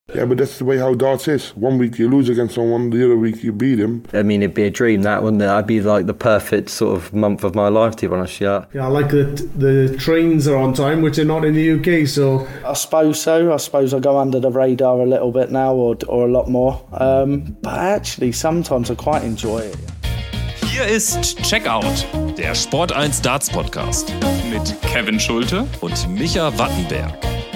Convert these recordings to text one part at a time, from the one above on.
Yeah, but that's the way how darts is. 1 week you lose against someone, the other week you beat him. I mean, it'd be a dream, that, wouldn't it? That'd be like the perfect sort of month of my life, to be honest, yeah. Yeah, I like that the trains are on time, which are not in the UK, so... I suppose so. I suppose I go under the radar a little bit now, or a lot more. But actually, sometimes I quite enjoy it. Hier ist Checkout, der Sport 1 Darts Podcast mit Kevin Schulte und Micha Wattenberg.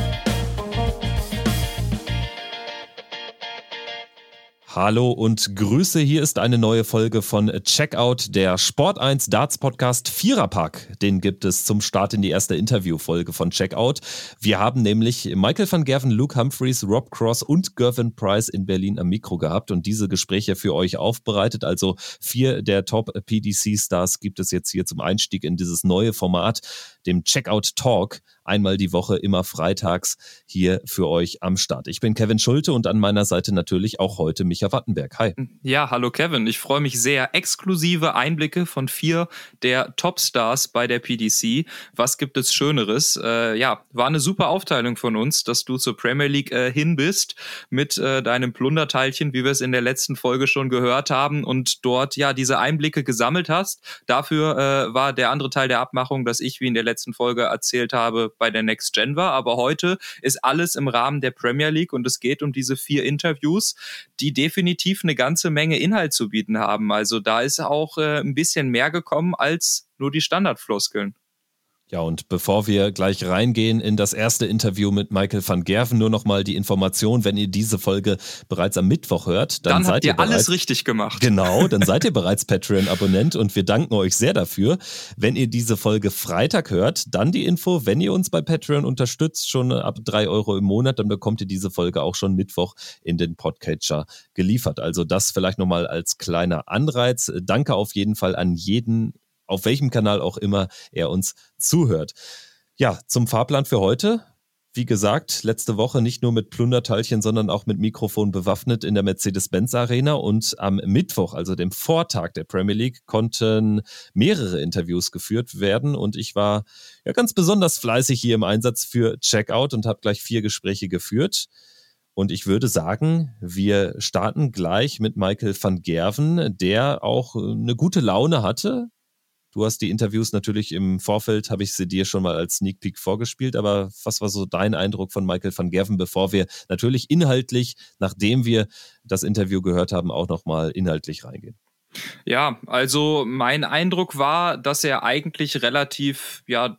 Hallo und Grüße, hier ist eine neue Folge von Checkout, der Sport 1 Darts Podcast Viererpack. Den gibt es zum Start in die erste Interviewfolge von Checkout. Wir haben nämlich Michael van Gerwen, Luke Humphries, Rob Cross und Gervin Price in Berlin am Mikro gehabt und diese Gespräche für euch aufbereitet. Also 4 der Top-PDC-Stars gibt es jetzt hier zum Einstieg in dieses neue Format, dem Checkout Talk. Einmal die Woche, immer freitags hier für euch am Start. Ich bin Kevin Schulte und an meiner Seite natürlich auch heute Micha Wattenberg. Hi. Ja, hallo Kevin. Ich freue mich sehr. Exklusive Einblicke von 4 der Topstars bei der PDC. Was gibt es Schöneres? War eine super Aufteilung von uns, dass du zur Premier League hin bist mit deinem Plunderteilchen, wie wir es in der letzten Folge schon gehört haben und dort ja diese Einblicke gesammelt hast. Dafür war der andere Teil der Abmachung, dass ich, wie in der letzten Folge erzählt habe, bei der Next Gen war, aber heute ist alles im Rahmen der Premier League und es geht um diese 4 Interviews, die definitiv eine ganze Menge Inhalt zu bieten haben. Also da ist auch ein bisschen mehr gekommen als nur die Standardfloskeln. Ja, und bevor wir gleich reingehen in das erste Interview mit Michael van Gerwen, nur nochmal die Information, wenn ihr diese Folge bereits am Mittwoch hört, dann seid ihr alles richtig gemacht. Genau, dann seid ihr bereits Patreon-Abonnent und wir danken euch sehr dafür. Wenn ihr diese Folge Freitag hört, dann die Info, wenn ihr uns bei Patreon unterstützt, schon ab 3 Euro im Monat, dann bekommt ihr diese Folge auch schon Mittwoch in den Podcatcher geliefert. Also das vielleicht nochmal als kleiner Anreiz. Danke auf jeden Fall an jeden, auf welchem Kanal auch immer er uns zuhört. Ja, zum Fahrplan für heute. Wie gesagt, letzte Woche nicht nur mit Plunderteilchen, sondern auch mit Mikrofon bewaffnet in der Mercedes-Benz Arena. Und am Mittwoch, also dem Vortag der Premier League, konnten mehrere Interviews geführt werden. Und ich war ja ganz besonders fleißig hier im Einsatz für Checkout und habe gleich 4 Gespräche geführt. Und ich würde sagen, wir starten gleich mit Michael van Gerwen, der auch eine gute Laune hatte. Du hast die Interviews natürlich im Vorfeld, habe ich sie dir schon mal als Sneak Peek vorgespielt, aber was war so dein Eindruck von Michael van Gerwen, bevor wir natürlich inhaltlich, nachdem wir das Interview gehört haben, auch nochmal inhaltlich reingehen? Ja, also mein Eindruck war, dass er eigentlich relativ,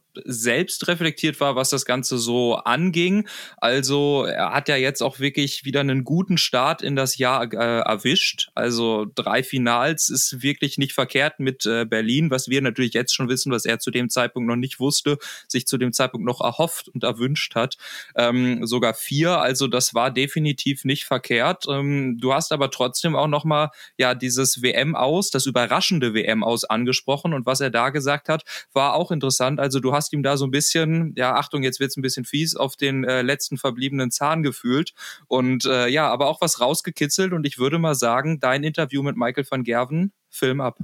selbst reflektiert war, was das Ganze so anging. Also er hat ja jetzt auch wirklich wieder einen guten Start in das Jahr erwischt. Also 3 Finals ist wirklich nicht verkehrt mit Berlin, was wir natürlich jetzt schon wissen, was er zu dem Zeitpunkt noch nicht wusste, sich zu dem Zeitpunkt noch erhofft und erwünscht hat. Sogar 4, also das war definitiv nicht verkehrt. Du hast aber trotzdem auch nochmal dieses WM-Aus, das überraschende WM-Aus angesprochen und was er da gesagt hat, war auch interessant. Also du hast ihm da so ein bisschen, Achtung, jetzt wird's ein bisschen fies, auf den letzten verbliebenen Zahn gefühlt und aber auch was rausgekitzelt und ich würde mal sagen, dein Interview mit Michael van Gerwen, Film ab.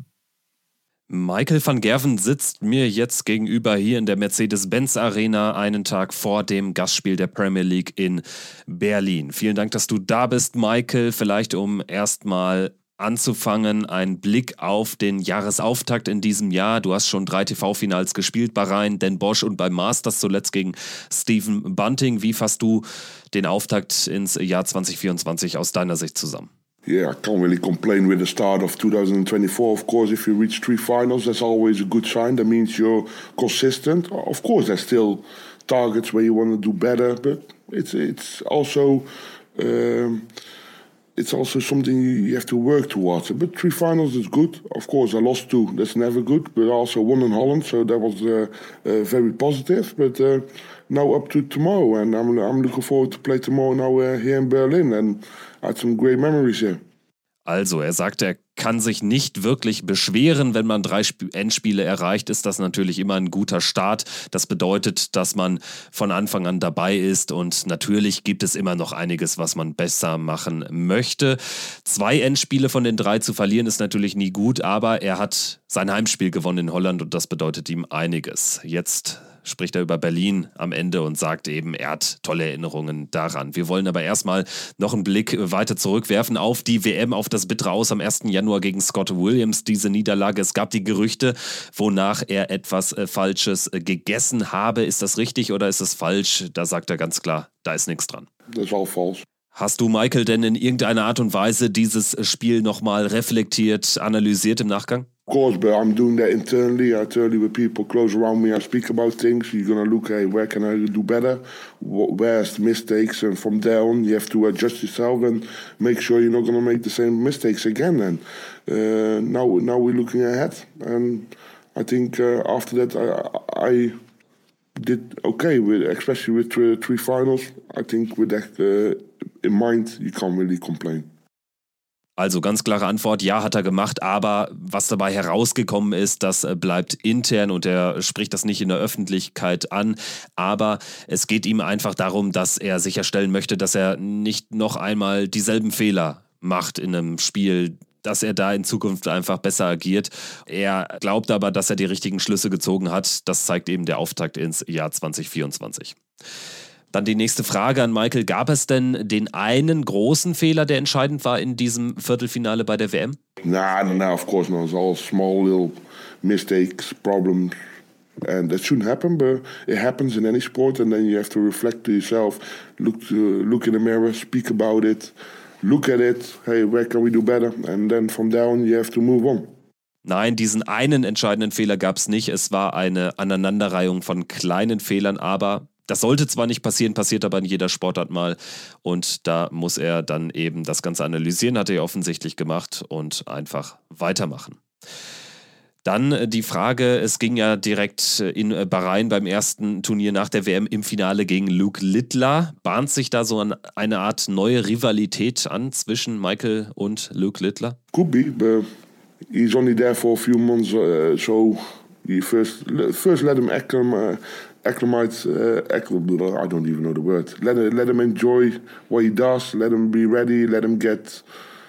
Michael van Gerwen sitzt mir jetzt gegenüber hier in der Mercedes-Benz Arena einen Tag vor dem Gastspiel der Premier League in Berlin. Vielen Dank, dass du da bist, Michael. Vielleicht um erstmal anzufangen, ein Blick auf den Jahresauftakt in diesem Jahr. Du hast schon 3 TV-Finals gespielt, Bahrain, Den Bosch und beim Masters zuletzt gegen Stephen Bunting. Wie fasst du den Auftakt ins Jahr 2024 aus deiner Sicht zusammen? Yeah, I can't really complain with the start of 2024. Of course, if you reach 3 finals, that's always a good sign. That means you're consistent. Of course, there's still targets where you want to do better, but it's also something you have to work towards. But 3 finals is good. Of course, I lost 2. That's never good. But I also won in Holland, so that was very positive. But now up to tomorrow, and I'm looking forward to play tomorrow now here in Berlin. And I had some great memories here. Also, er sagt, er kann sich nicht wirklich beschweren. Wenn man 3 Endspiele erreicht, ist das natürlich immer ein guter Start. Das bedeutet, dass man von Anfang an dabei ist und natürlich gibt es immer noch einiges, was man besser machen möchte. 2 Endspiele von den 3 zu verlieren ist natürlich nie gut, aber er hat sein Heimspiel gewonnen in Holland und das bedeutet ihm einiges. Jetzt spricht er über Berlin am Ende und sagt eben, er hat tolle Erinnerungen daran. Wir wollen aber erstmal noch einen Blick weiter zurückwerfen auf die WM, auf das bittere Aus am 1. Januar gegen Scott Williams, diese Niederlage. Es gab die Gerüchte, wonach er etwas Falsches gegessen habe. Ist das richtig oder ist das falsch? Da sagt er ganz klar, da ist nichts dran. Das ist all false. Hast du, Michael, denn in irgendeiner Art und Weise dieses Spiel nochmal reflektiert, analysiert im Nachgang? Of course, but I'm doing that internally. With people close around me, I speak about things. You're gonna look, hey, where can I do better? Where's the mistakes? And from there on, you have to adjust yourself and make sure you're not gonna make the same mistakes again. And now we're looking ahead. And I think after that, I did okay, especially with three finals. I think with that in mind, you can't really complain. Also ganz klare Antwort, ja, hat er gemacht, aber was dabei herausgekommen ist, das bleibt intern und er spricht das nicht in der Öffentlichkeit an, aber es geht ihm einfach darum, dass er sicherstellen möchte, dass er nicht noch einmal dieselben Fehler macht in einem Spiel, dass er da in Zukunft einfach besser agiert. Er glaubt aber, dass er die richtigen Schlüsse gezogen hat. Das zeigt eben der Auftakt ins Jahr 2024. Dann die nächste Frage an Michael. Gab es denn den einen großen Fehler, der entscheidend war in diesem Viertelfinale bei der WM? Nah, of course not. It's all small little mistakes, problems. And that shouldn't happen, but it happens in any sport. And then you have to reflect to yourself, look in the mirror, speak about it, look at it. Hey, where can we do better? And then from there on, you have to move on. Nein, diesen einen entscheidenden Fehler gab es nicht. Es war eine Aneinanderreihung von kleinen Fehlern, aber das sollte zwar nicht passieren, passiert aber in jeder Sportart mal und da muss er dann eben das Ganze analysieren, hat er ja offensichtlich gemacht und einfach weitermachen. Dann die Frage, es ging ja direkt in Bahrain beim ersten Turnier nach der WM im Finale gegen Luke Littler. Bahnt sich da so eine Art neue Rivalität an zwischen Michael und Luke Littler? Could be, but he's only there for a few months, so you first let him acclimate. I don't even know the word. Let him enjoy what he does. Let him be ready. Let him get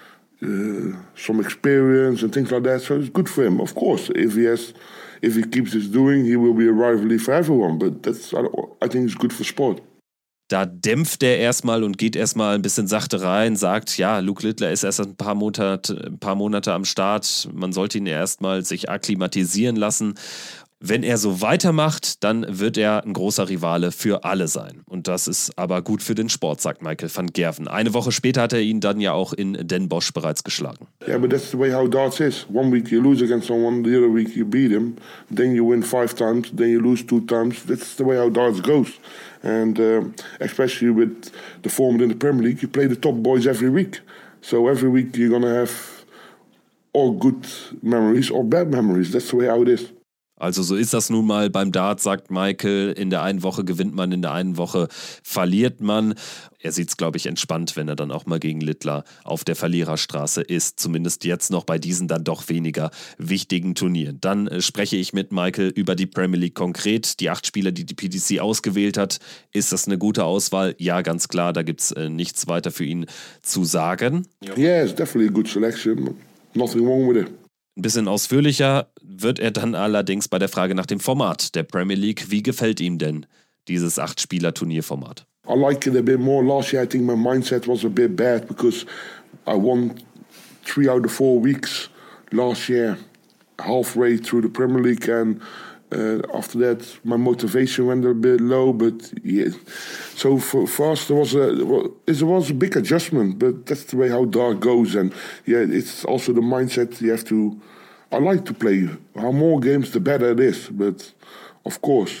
some experience and things like that. So it's good for him, of course. If he keeps this doing, he will be a rivalry for everyone. But I think it's good for sport. Da dämpft er erstmal und geht erstmal ein bisschen sachte rein, sagt, ja, Luke Littler ist erst ein paar Monate am Start. Man sollte ihn erstmal sich akklimatisieren lassen. Wenn er so weitermacht, dann wird er ein großer Rivale für alle sein. Und das ist aber gut für den Sport, sagt Michael van Gerwen. Eine Woche später hat er ihn dann ja auch in Den Bosch bereits geschlagen. Yeah, but that's the way how darts is. 1 week you lose against someone, the other week you beat him, then you win 5 times, then you lose 2 times. That's the way how darts goes. And especially with the format in the Premier League, you play the top boys every week. So every week you're gonna have all good memories or bad memories. That's the way how it is. Also so ist das nun mal beim Dart, sagt Michael. In der einen Woche gewinnt man, in der einen Woche verliert man. Er sieht es, glaube ich, entspannt, wenn er dann auch mal gegen Littler auf der Verliererstraße ist. Zumindest jetzt noch bei diesen dann doch weniger wichtigen Turnieren. Dann spreche ich mit Michael über die Premier League konkret. Die 8 Spieler, die die PDC ausgewählt hat. Ist das eine gute Auswahl? Ja, ganz klar. Da gibt es nichts weiter für ihn zu sagen. Yeah, it's definitely a good selection. Nothing wrong with it. Ein bisschen ausführlicher wird er dann allerdings bei der Frage nach dem Format der Premier League. Wie gefällt ihm denn dieses 8-Spieler-Turnierformat? I like it a bit more. Last year I think my mindset was a bit bad because I won 3 out of 4 weeks last year, halfway through the Premier League, and after that my motivation went a bit low. But yeah, so for us it was a big adjustment. But that's the way how dart goes, and yeah, it's also the mindset you have to. I like to play. How more games, the better it is. But of course,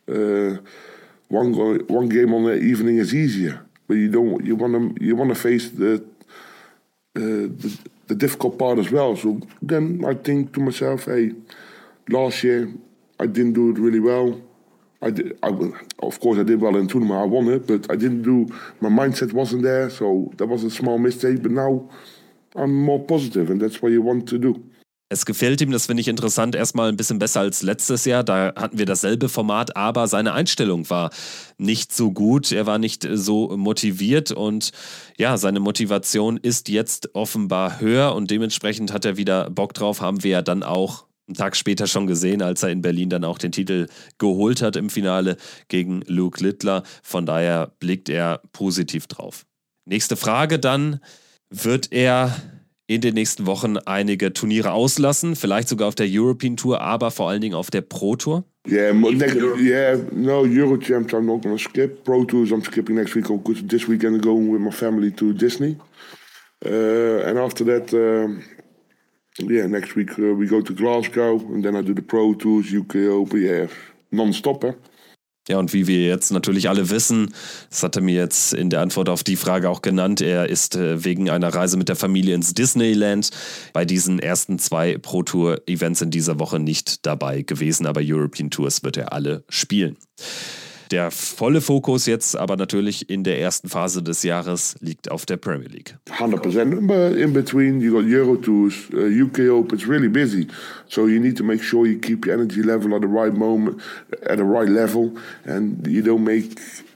one game on the evening is easier. But you wanna face the difficult part as well. So then I think to myself, hey, last year I didn't do it really well. Of course I did well in the tournament. I won it, but I didn't do. My mindset wasn't there, so that was a small mistake. But now I'm more positive, and that's what you want to do. Es gefällt ihm, das finde ich interessant, erstmal ein bisschen besser als letztes Jahr. Da hatten wir dasselbe Format, aber seine Einstellung war nicht so gut. Er war nicht so motiviert und ja, seine Motivation ist jetzt offenbar höher und dementsprechend hat er wieder Bock drauf, haben wir ja dann auch einen Tag später schon gesehen, als er in Berlin dann auch den Titel geholt hat im Finale gegen Luke Littler. Von daher blickt er positiv drauf. Nächste Frage dann, wird er in den nächsten Wochen einige Turniere auslassen, vielleicht sogar auf der European Tour, aber vor allen Dingen auf der Pro Tour? No, Euro Champs I'm not going to skip. Pro Tours I'm skipping next week because this weekend I'm going with my family to Disney. And after that, next week we go to Glasgow and then I do the Pro Tours, UK Open, non-stop, eh? Ja, und wie wir jetzt natürlich alle wissen, das hat er mir jetzt in der Antwort auf die Frage auch genannt, er ist wegen einer Reise mit der Familie ins Disneyland bei diesen ersten 2 Pro-Tour-Events in dieser Woche nicht dabei gewesen, aber European Tours wird er alle spielen. Der volle Fokus jetzt aber natürlich in der ersten Phase des Jahres liegt auf der Premier League. 100%, but in between you got Euro Tours, UK Open, it's really busy. So you need to make sure you keep your energy level at the right moment, at the right level, and you don't make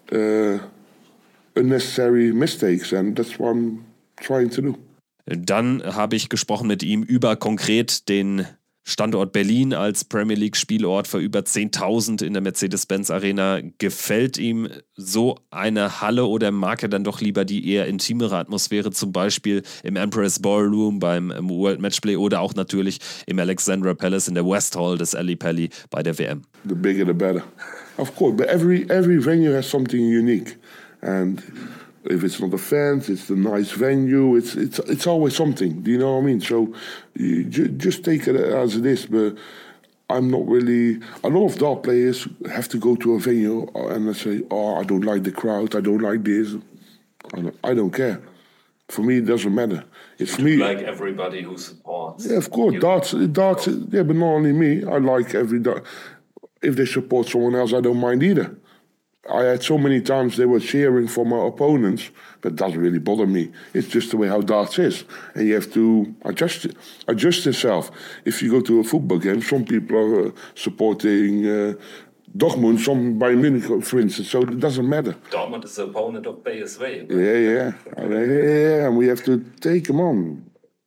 unnecessary mistakes, and that's what I'm trying to do. Dann habe ich gesprochen mit ihm über konkret den Standort Berlin als Premier League Spielort für über 10.000 in der Mercedes-Benz Arena. Gefällt ihm so eine Halle oder mag er dann doch lieber die eher intimere Atmosphäre, zum Beispiel im Empress Ballroom beim World Matchplay oder auch natürlich im Alexandra Palace in der West Hall des Ali Pally bei der WM? The bigger the better. Of course, but every venue has something unique. And if it's not the fans, it's the nice venue. It's always something. Do you know what I mean? So you just take it as it is. But I'm not really. A lot of dart players have to go to a venue and they say, "Oh, I don't like the crowd. I don't like this." I don't care. For me, it doesn't matter. It's me. Like everybody who supports. Yeah, of course. Darts. Yeah, but not only me. I like every dart. If they support someone else, I don't mind either. I had so many times they were cheering for my opponents, but it doesn't really bother me. It's just the way how darts is. And you have to adjust yourself. If you go to a football game, some people are supporting Dortmund, some Bayern Munich, for instance, so it doesn't matter. Dortmund is the opponent of PSV. Yeah. And we have to take them on.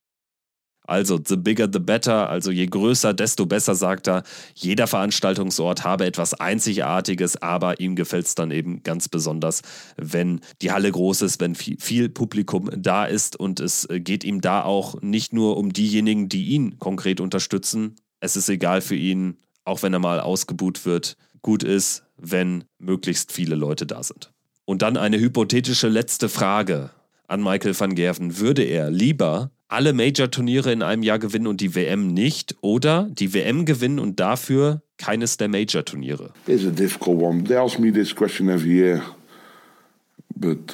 Also the bigger the better, also je größer, desto besser, sagt er. Jeder Veranstaltungsort habe etwas Einzigartiges, aber ihm gefällt es dann eben ganz besonders, wenn die Halle groß ist, wenn viel Publikum da ist, und es geht ihm da auch nicht nur um diejenigen, die ihn konkret unterstützen. Es ist egal für ihn, auch wenn er mal ausgebuht wird. Gut ist, wenn möglichst viele Leute da sind. Und dann eine hypothetische letzte Frage an Michael van Gerwen. Würde er lieber alle Major-Turniere in einem Jahr gewinnen und die WM nicht, oder die WM gewinnen und dafür keines der Major-Turniere? It's a difficult one. They ask me this question every year. But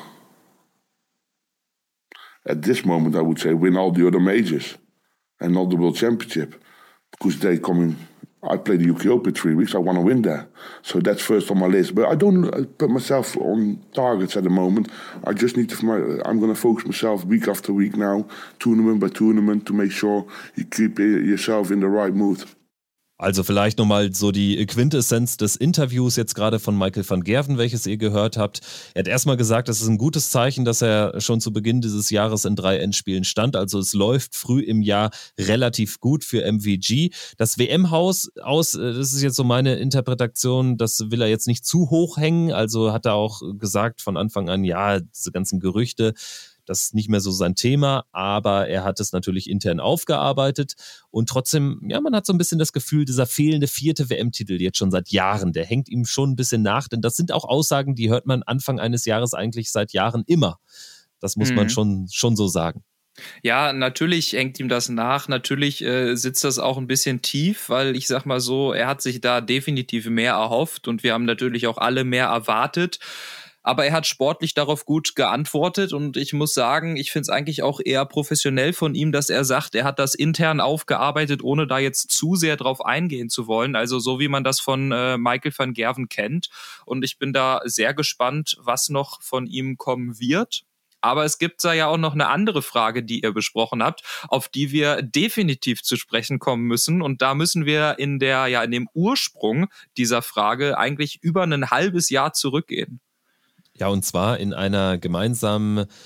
at this moment I would say win all the other majors and not the World Championship. Because they coming, I play the UK Open 3 weeks, I want to win there. So that's first on my list. But I don't put myself on targets at the moment. I just need to, I'm going to focus myself week after week now, tournament by tournament, to make sure you keep yourself in the right mood. Also vielleicht nochmal so die Quintessenz des Interviews jetzt gerade von Michael van Gerwen, welches ihr gehört habt. Er hat erstmal gesagt, es ist ein gutes Zeichen, dass er schon zu Beginn dieses Jahres in 3 Endspielen stand. Also es läuft früh im Jahr relativ gut für MVG. Das WM-Haus das ist jetzt so meine Interpretation, das will er jetzt nicht zu hoch hängen. Also hat er auch gesagt von Anfang an, ja, diese ganzen Gerüchte, das ist nicht mehr so sein Thema, aber er hat es natürlich intern aufgearbeitet und trotzdem, ja, man hat so ein bisschen das Gefühl, dieser fehlende 4. WM-Titel jetzt schon seit Jahren, der hängt ihm schon ein bisschen nach, denn das sind auch Aussagen, die hört man Anfang eines Jahres eigentlich seit Jahren immer. Das muss man schon so sagen. Ja, natürlich hängt ihm das nach. Natürlich sitzt das auch ein bisschen tief, weil ich sag mal so, er hat sich da definitiv mehr erhofft und wir haben natürlich auch alle mehr erwartet. Aber er hat sportlich darauf gut geantwortet und ich muss sagen, ich finde es eigentlich auch eher professionell von ihm, dass er sagt, er hat das intern aufgearbeitet, ohne da jetzt zu sehr drauf eingehen zu wollen. Also so wie man das von Michael van Gerwen kennt. Und ich bin da sehr gespannt, was noch von ihm kommen wird. Aber es gibt da ja auch noch eine andere Frage, die ihr besprochen habt, auf die wir definitiv zu sprechen kommen müssen. Und da müssen wir in dem Ursprung dieser Frage eigentlich über ein halbes Jahr zurückgehen. Ja, und zwar in einer gemeinsamen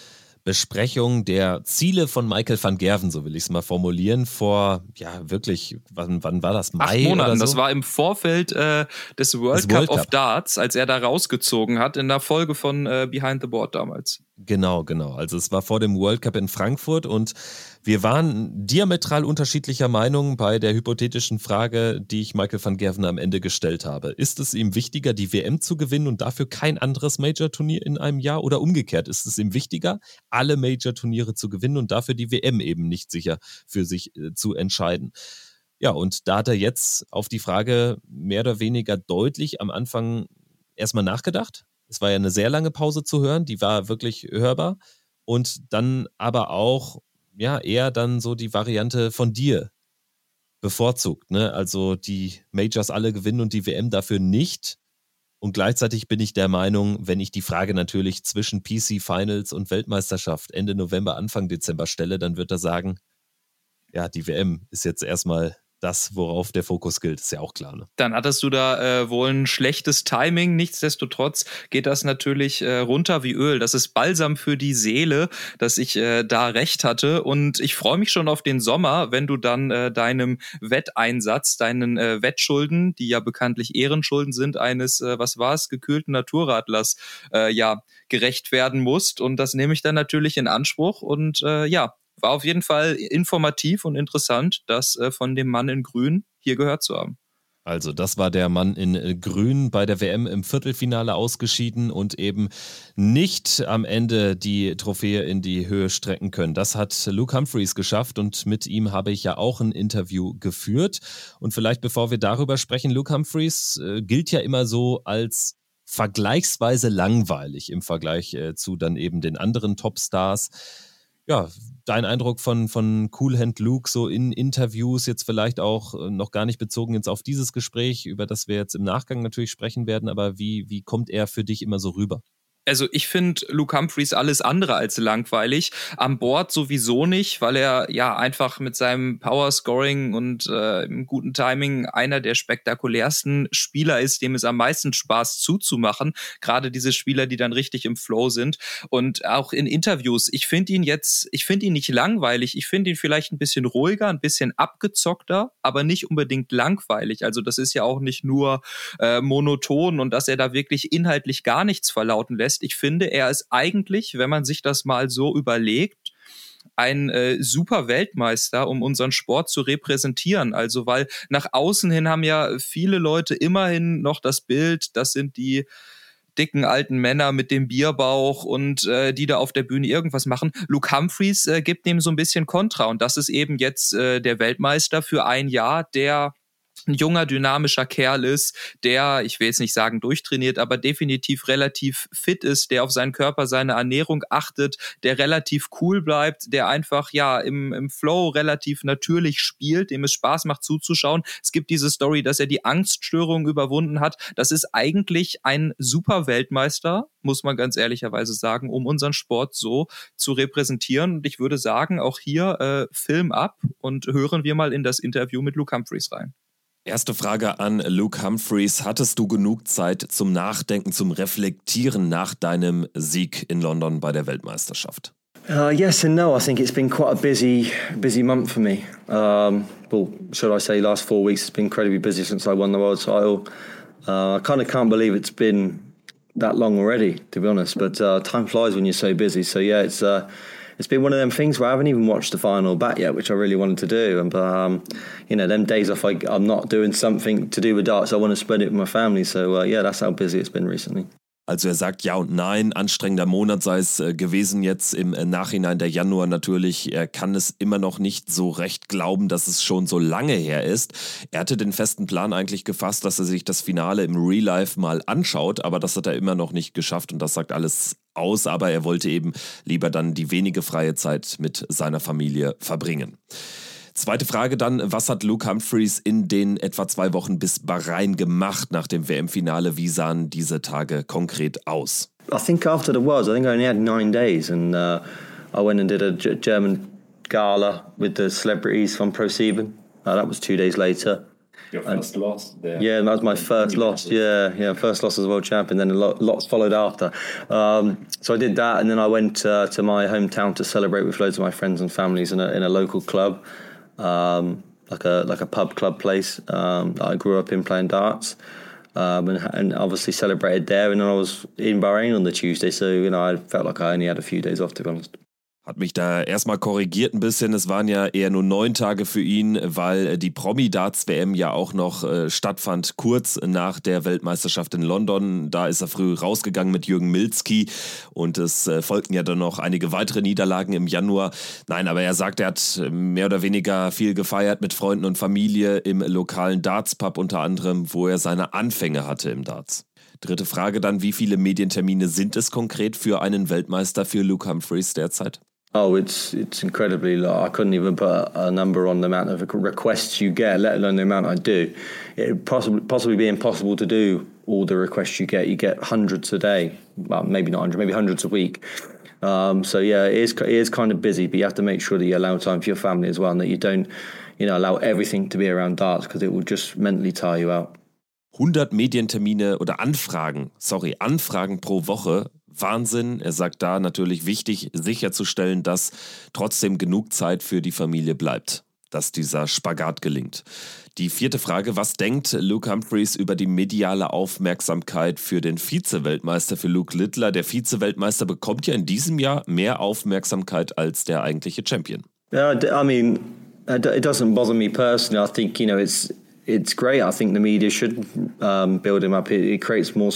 Besprechung der Ziele von Michael van Gerwen, so will ich es mal formulieren, vor, wirklich, wann war das? Mai 8 Monaten, oder so? Das war im Vorfeld des World Cup of Darts, als er da rausgezogen hat, in der Folge von Behind the Board damals. Genau. Also es war vor dem World Cup in Frankfurt und wir waren diametral unterschiedlicher Meinung bei der hypothetischen Frage, die ich Michael van Gerwen am Ende gestellt habe. Ist es ihm wichtiger, die WM zu gewinnen und dafür kein anderes Major-Turnier in einem Jahr? Oder umgekehrt, ist es ihm wichtiger, alle Major-Turniere zu gewinnen und dafür die WM eben nicht sicher für sich zu entscheiden? Ja, und da hat er jetzt auf die Frage mehr oder weniger deutlich am Anfang erstmal nachgedacht. Es war ja eine sehr lange Pause zu hören, die war wirklich hörbar. Und dann aber auch, eher dann so die Variante von dir bevorzugt, ne? Also die Majors alle gewinnen und die WM dafür nicht. Und gleichzeitig bin ich der Meinung, wenn ich die Frage natürlich zwischen PC Finals und Weltmeisterschaft Ende November, Anfang Dezember stelle, dann wird er sagen, die WM ist jetzt erstmal das, worauf der Fokus gilt, ist ja auch klar. Ne? Dann hattest du da wohl ein schlechtes Timing. Nichtsdestotrotz geht das natürlich runter wie Öl. Das ist Balsam für die Seele, dass ich da recht hatte. Und ich freue mich schon auf den Sommer, wenn du dann deinem Wetteinsatz, deinen Wettschulden, die ja bekanntlich Ehrenschulden sind, eines, gekühlten Naturradlers, gerecht werden musst. Und das nehme ich dann natürlich in Anspruch. Und war auf jeden Fall informativ und interessant, das von dem Mann in Grün hier gehört zu haben. Also das war der Mann in Grün bei der WM im Viertelfinale ausgeschieden und eben nicht am Ende die Trophäe in die Höhe strecken können. Das hat Luke Humphries geschafft und mit ihm habe ich ja auch ein Interview geführt. Und vielleicht bevor wir darüber sprechen, Luke Humphries gilt ja immer so als vergleichsweise langweilig im Vergleich zu dann eben den anderen Topstars. Ja, dein Eindruck von Cool Hand Luke so in Interviews, jetzt vielleicht auch noch gar nicht bezogen jetzt auf dieses Gespräch, über das wir jetzt im Nachgang natürlich sprechen werden, aber wie kommt er für dich immer so rüber? Also ich finde Luke Humphries alles andere als langweilig. An Bord sowieso nicht, weil er einfach mit seinem Power-Scoring und im guten Timing einer der spektakulärsten Spieler ist, dem es am meisten Spaß zuzumachen. Gerade diese Spieler, die dann richtig im Flow sind. Und auch in Interviews. Ich finde ihn nicht langweilig. Ich finde ihn vielleicht ein bisschen ruhiger, ein bisschen abgezockter, aber nicht unbedingt langweilig. Also das ist ja auch nicht nur monoton und dass er da wirklich inhaltlich gar nichts verlauten lässt. Ich finde, er ist eigentlich, wenn man sich das mal so überlegt, ein super Weltmeister, um unseren Sport zu repräsentieren. Also weil nach außen hin haben ja viele Leute immerhin noch das Bild, das sind die dicken alten Männer mit dem Bierbauch und die da auf der Bühne irgendwas machen. Luke Humphries gibt dem so ein bisschen Kontra und das ist eben jetzt der Weltmeister für ein Jahr, der ein junger, dynamischer Kerl ist, der, ich will jetzt nicht sagen durchtrainiert, aber definitiv relativ fit ist, der auf seinen Körper, seine Ernährung achtet, der relativ cool bleibt, der einfach im Flow relativ natürlich spielt, dem es Spaß macht zuzuschauen. Es gibt diese Story, dass er die Angststörung überwunden hat. Das ist eigentlich ein super Weltmeister, muss man ganz ehrlicherweise sagen, um unseren Sport so zu repräsentieren. Und ich würde sagen, auch hier Film ab und hören wir mal in das Interview mit Luke Humphries rein. Erste Frage an Luke Humphries. Hattest du genug Zeit zum Nachdenken, zum Reflektieren nach deinem Sieg in London bei der Weltmeisterschaft? Yes and no. I think it's been quite a busy month for me. Well, should I say last 4 weeks it's been incredibly busy since I won the world title. I kind of can't believe it's been that long already, to be honest. But time flies when you're so busy. So yeah, it's been one of them things where I haven't even watched the final back yet, which I really wanted to do. And them days off, I'm not doing something to do with darts. I want to spend it with my family. So that's how busy it's been recently. Also er sagt ja und nein, anstrengender Monat sei es gewesen jetzt im Nachhinein, der Januar natürlich. Er kann es immer noch nicht so recht glauben, dass es schon so lange her ist. Er hatte den festen Plan eigentlich gefasst, dass er sich das Finale im Real Life mal anschaut, aber das hat er immer noch nicht geschafft und das sagt alles aus. Aber er wollte eben lieber dann die wenige freie Zeit mit seiner Familie verbringen. Zweite Frage dann, was hat Luke Humphries in den etwa 2 Wochen bis Bahrain gemacht nach dem WM-Finale? Wie sahen diese Tage konkret aus? I think after the Worlds, I think I only had 9 days and I went and did a German gala with the celebrities from ProSieben. That was 2 days later. Your first loss there. Yeah, that was my first loss. Yeah, first loss as world champion. Then lots followed after. So I did that, and then I went to my hometown to celebrate with loads of my friends and families in a local club, like a pub club place that I grew up in playing darts. And obviously celebrated there, and then I was in Bahrain on the Tuesday, so I felt like I only had a few days off, to be honest. Hat mich da erstmal korrigiert ein bisschen. Es waren ja eher nur 9 Tage für ihn, weil die Promi-Darts-WM ja auch noch stattfand, kurz nach der Weltmeisterschaft in London. Da ist er früh rausgegangen mit Jürgen Milzki und es folgten ja dann noch einige weitere Niederlagen im Januar. Nein, aber er sagt, er hat mehr oder weniger viel gefeiert mit Freunden und Familie im lokalen Darts-Pub unter anderem, wo er seine Anfänge hatte im Darts. Dritte Frage dann, wie viele Medientermine sind es konkret für einen Weltmeister, für Luke Humphries derzeit? Oh, it's incredibly low. I couldn't even put a number on the amount of requests you get, let alone the amount I do. It'd possibly be impossible to do all the requests you get. You get hundreds a day. Well, maybe not 100, maybe hundreds a week. So yeah, it is kind of busy, but you have to make sure that you allow time for your family as well, and that you don't, allow everything to be around darts, because it will just mentally tire you out. 100 Medientermine oder Anfragen pro Woche. Wahnsinn. Er sagt da natürlich wichtig, sicherzustellen, dass trotzdem genug Zeit für die Familie bleibt, dass dieser Spagat gelingt. Die 4. Frage, was denkt Luke Humphries über die mediale Aufmerksamkeit für den Vize-Weltmeister, für Luke Littler? Der Vize-Weltmeister bekommt ja in diesem Jahr mehr Aufmerksamkeit als der eigentliche Champion. Yeah, I mean, it doesn't bother me personally. I think, it's great. I think the media should build him up. It creates more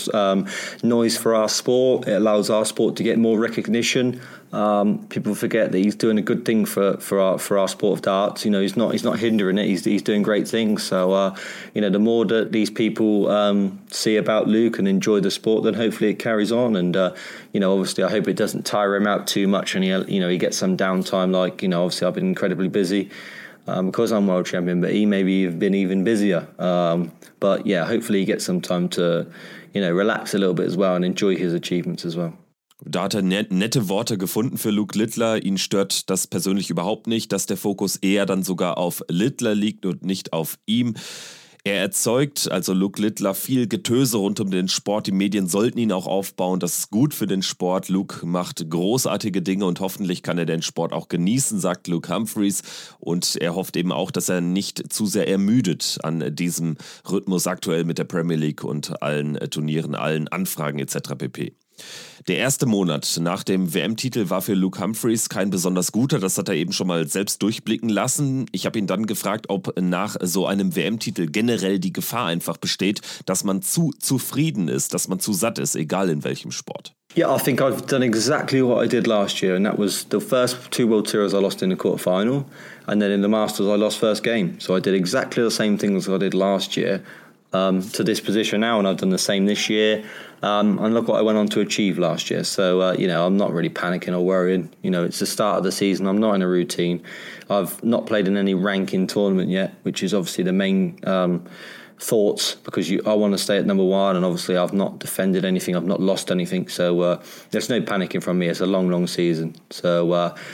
noise for our sport. It allows our sport to get more recognition. People forget that he's doing a good thing for our sport of darts. He's not hindering it. He's doing great things. So the more that these people see about Luke and enjoy the sport, then hopefully it carries on. And obviously, I hope it doesn't tire him out too much, and he gets some downtime. Like obviously, I've been incredibly busy. Because I'm world champion, but he maybe have been even busier. But yeah, hopefully he gets some time to, relax a little bit as well and enjoy his achievements as well. Da hat er nette Worte gefunden für Luke Littler. Ihn stört das persönlich überhaupt nicht, dass der Fokus eher dann sogar auf Littler liegt und nicht auf ihm. Er erzeugt, also Luke Littler, viel Getöse rund um den Sport. Die Medien sollten ihn auch aufbauen. Das ist gut für den Sport. Luke macht großartige Dinge und hoffentlich kann er den Sport auch genießen, sagt Luke Humphries. Und er hofft eben auch, dass er nicht zu sehr ermüdet an diesem Rhythmus aktuell mit der Premier League und allen Turnieren, allen Anfragen etc. pp. Der erste Monat nach dem WM-Titel war für Luke Humphries kein besonders guter, das hat er eben schon mal selbst durchblicken lassen. Ich habe ihn dann gefragt, ob nach so einem WM-Titel generell die Gefahr einfach besteht, dass man zu zufrieden ist, dass man zu satt ist, egal in welchem Sport. Yeah, I think I've done exactly what I did last year, and that was the first 2 World Tours I lost in the quarterfinal, and then in the Masters I lost first game. So I did exactly the same thing as I did last year. To this position now, and I've done the same this year. And look what I went on to achieve last year. So, I'm not really panicking or worrying. It's the start of the season. I'm not in a routine. I've not played in any ranking tournament yet, which is obviously the main thoughts, because I want to stay at number 1, and obviously I've not defended anything. I've not lost anything. So there's no panicking from me. It's a long, long season. So,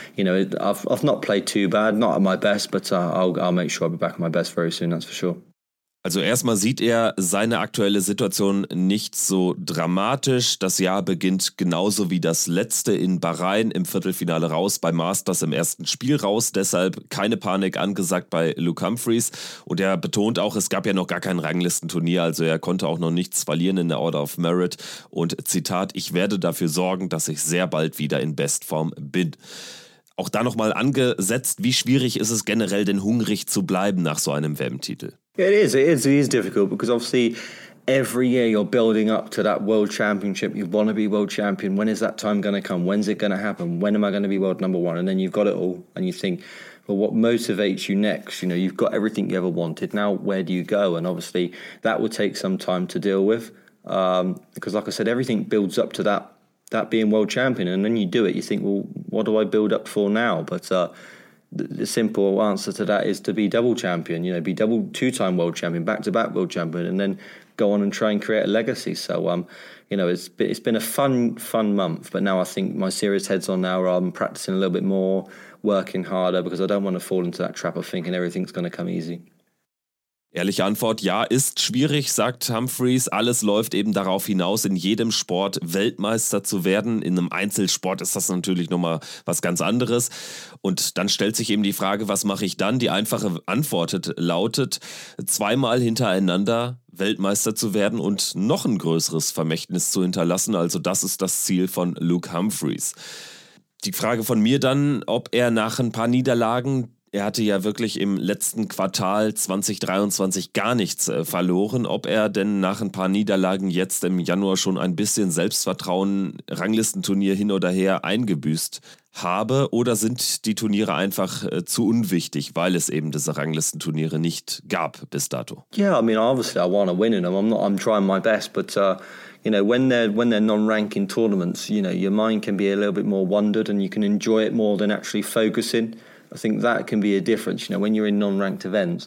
I've not played too bad, not at my best, but I'll make sure I'll be back at my best very soon, that's for sure. Also erstmal sieht er seine aktuelle Situation nicht so dramatisch. Das Jahr beginnt genauso wie das letzte in Bahrain, im Viertelfinale raus, bei Masters im ersten Spiel raus. Deshalb keine Panik angesagt bei Luke Humphries. Und er betont auch, es gab ja noch gar kein Ranglistenturnier, also er konnte auch noch nichts verlieren in der Order of Merit. Und Zitat, ich werde dafür sorgen, dass ich sehr bald wieder in Bestform bin. Auch da nochmal angesetzt, wie schwierig ist es generell, denn hungrig zu bleiben nach so einem WM-Titel? It is difficult, because obviously every year you're building up to that world championship. You want to be world champion. When is that time going to come? When's it going to happen? When am I going to be world number 1? And then you've got it all, and you think, well, what motivates you next? You've got everything you ever wanted. Now, where do you go? And obviously that will take some time to deal with, because like I said, everything builds up to that being world champion, and then you do it. You think, well, what do I build up for now? But the simple answer to that is to be double champion, be double 2-time world champion, back-to-back world champion, and then go on and try and create a legacy. So, it's been a fun month, but now I think my serious head's on now. I'm practicing a little bit more, working harder, because I don't want to fall into that trap of thinking everything's going to come easy. Ehrliche Antwort, ja, ist schwierig, sagt Humphries. Alles läuft eben darauf hinaus, in jedem Sport Weltmeister zu werden. In einem Einzelsport ist das natürlich nochmal was ganz anderes. Und dann stellt sich eben die Frage, was mache ich dann? Die einfache Antwort lautet, 2-mal hintereinander Weltmeister zu werden und noch ein größeres Vermächtnis zu hinterlassen. Also das ist das Ziel von Luke Humphries. Die Frage von mir dann, ob er nach ein paar Niederlagen, er hatte ja wirklich im letzten Quartal 2023 gar nichts verloren, ob er denn nach ein paar Niederlagen jetzt im Januar schon ein bisschen Selbstvertrauen, Ranglistenturnier hin oder her eingebüßt habe, oder sind die Turniere einfach zu unwichtig, weil es eben diese Ranglistenturniere nicht gab bis dato? Yeah, I mean, obviously I want to win in them. I'm trying my best, but you know, when they're non-ranking tournaments, you know, your mind can be a little bit more wondered and you can enjoy it more than actually focusing. I think that can be a difference. You know, when you're in non-ranked events,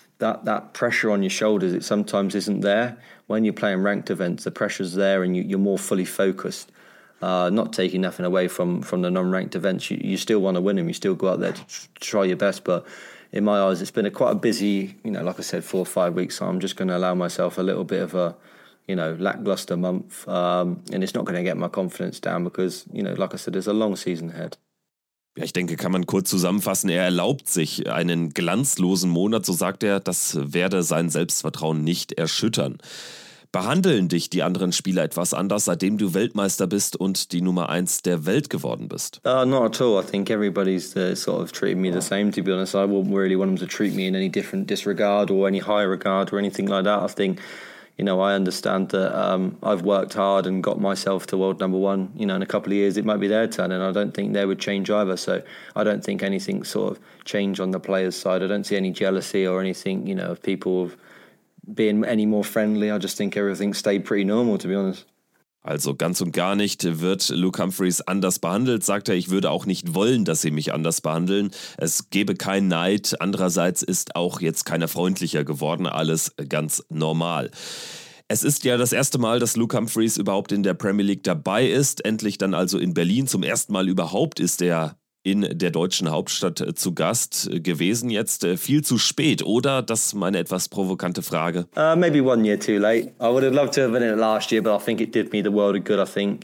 that pressure on your shoulders, it sometimes isn't there. When you're playing ranked events, the pressure's there and you're more fully focused. Not taking nothing away from the non-ranked events. You still want to win them. You still go out there to try your best. But in my eyes, it's been quite a busy, you know, like I said, 4 or 5 weeks. So I'm just going to allow myself a little bit of a, you know, lackluster month. And it's not going to get my confidence down because, you know, like I said, there's a long season ahead. Ja, ich denke, kann man kurz zusammenfassen, er erlaubt sich einen glanzlosen Monat, so sagt er, das werde sein Selbstvertrauen nicht erschüttern. Behandeln dich die anderen Spieler etwas anders, seitdem du Weltmeister bist und die Nummer 1 der Welt geworden bist? Not at all. I think everybody's sort of treating me the same, to be honest. I wouldn't really want them to treat me in any different disregard or any higher regard or anything like that. I think, you know, I understand that I've worked hard and got myself to world number 1. You know, in a couple of years it might be their turn, and I don't think they would change either. So I don't think anything sort of changed on the players' side. I don't see any jealousy or anything, you know, of people being any more friendly. I just think everything stayed pretty normal, to be honest. Also ganz und gar nicht wird Luke Humphries anders behandelt, sagt er. Ich würde auch nicht wollen, dass sie mich anders behandeln. Es gäbe keinen Neid. Andererseits ist auch jetzt keiner freundlicher geworden. Alles ganz normal. Es ist ja das erste Mal, dass Luke Humphries überhaupt in der Premier League dabei ist. Endlich dann also in Berlin. Zum ersten Mal überhaupt ist er in der deutschen Hauptstadt zu Gast gewesen. Jetzt viel zu spät, oder? Das ist meine etwas provokante Frage. Maybe 1 year too late. I would have loved to have been in it last year, but I think it did me the world of good. I think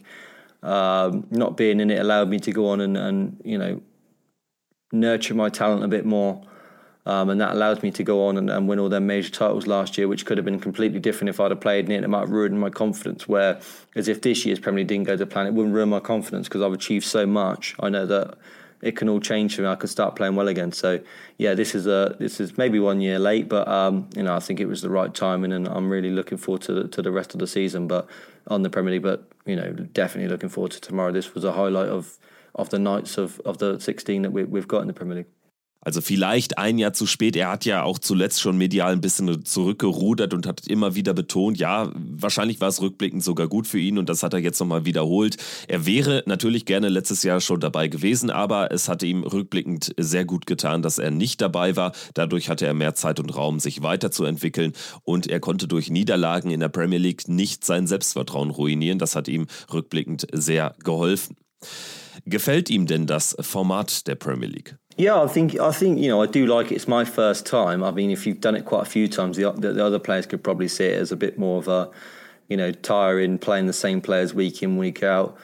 not being in it allowed me to go on and you know, nurture my talent a bit more. And that allows me to go on and win all their major titles last year, which could have been completely different if I'd have played in it. It might have ruined my confidence, where as if this year's Premier League didn't go to plan, it wouldn't ruin my confidence because I've achieved so much. I know that it can all change for me. I can start playing well again. So yeah, this is maybe 1 year late, but you know, I think it was the right timing, and I'm really looking forward to the rest of the season. But on the Premier League, but you know, definitely looking forward to tomorrow. This was a highlight of the nights of the 16 that we've got in the Premier League. Also vielleicht ein Jahr zu spät. Er hat ja auch zuletzt schon medial ein bisschen zurückgerudert und hat immer wieder betont, ja, wahrscheinlich war es rückblickend sogar gut für ihn, und das hat er jetzt nochmal wiederholt. Er wäre natürlich gerne letztes Jahr schon dabei gewesen, aber es hatte ihm rückblickend sehr gut getan, dass er nicht dabei war. Dadurch hatte er mehr Zeit und Raum, sich weiterzuentwickeln, und er konnte durch Niederlagen in der Premier League nicht sein Selbstvertrauen ruinieren. Das hat ihm rückblickend sehr geholfen. Gefällt ihm denn das Format der Premier League? Yeah, I think you know, I do like it. It's my first time. I mean, if you've done it quite a few times, the other players could probably see it as a bit more of a, you know, tiring, playing the same players week in, week out.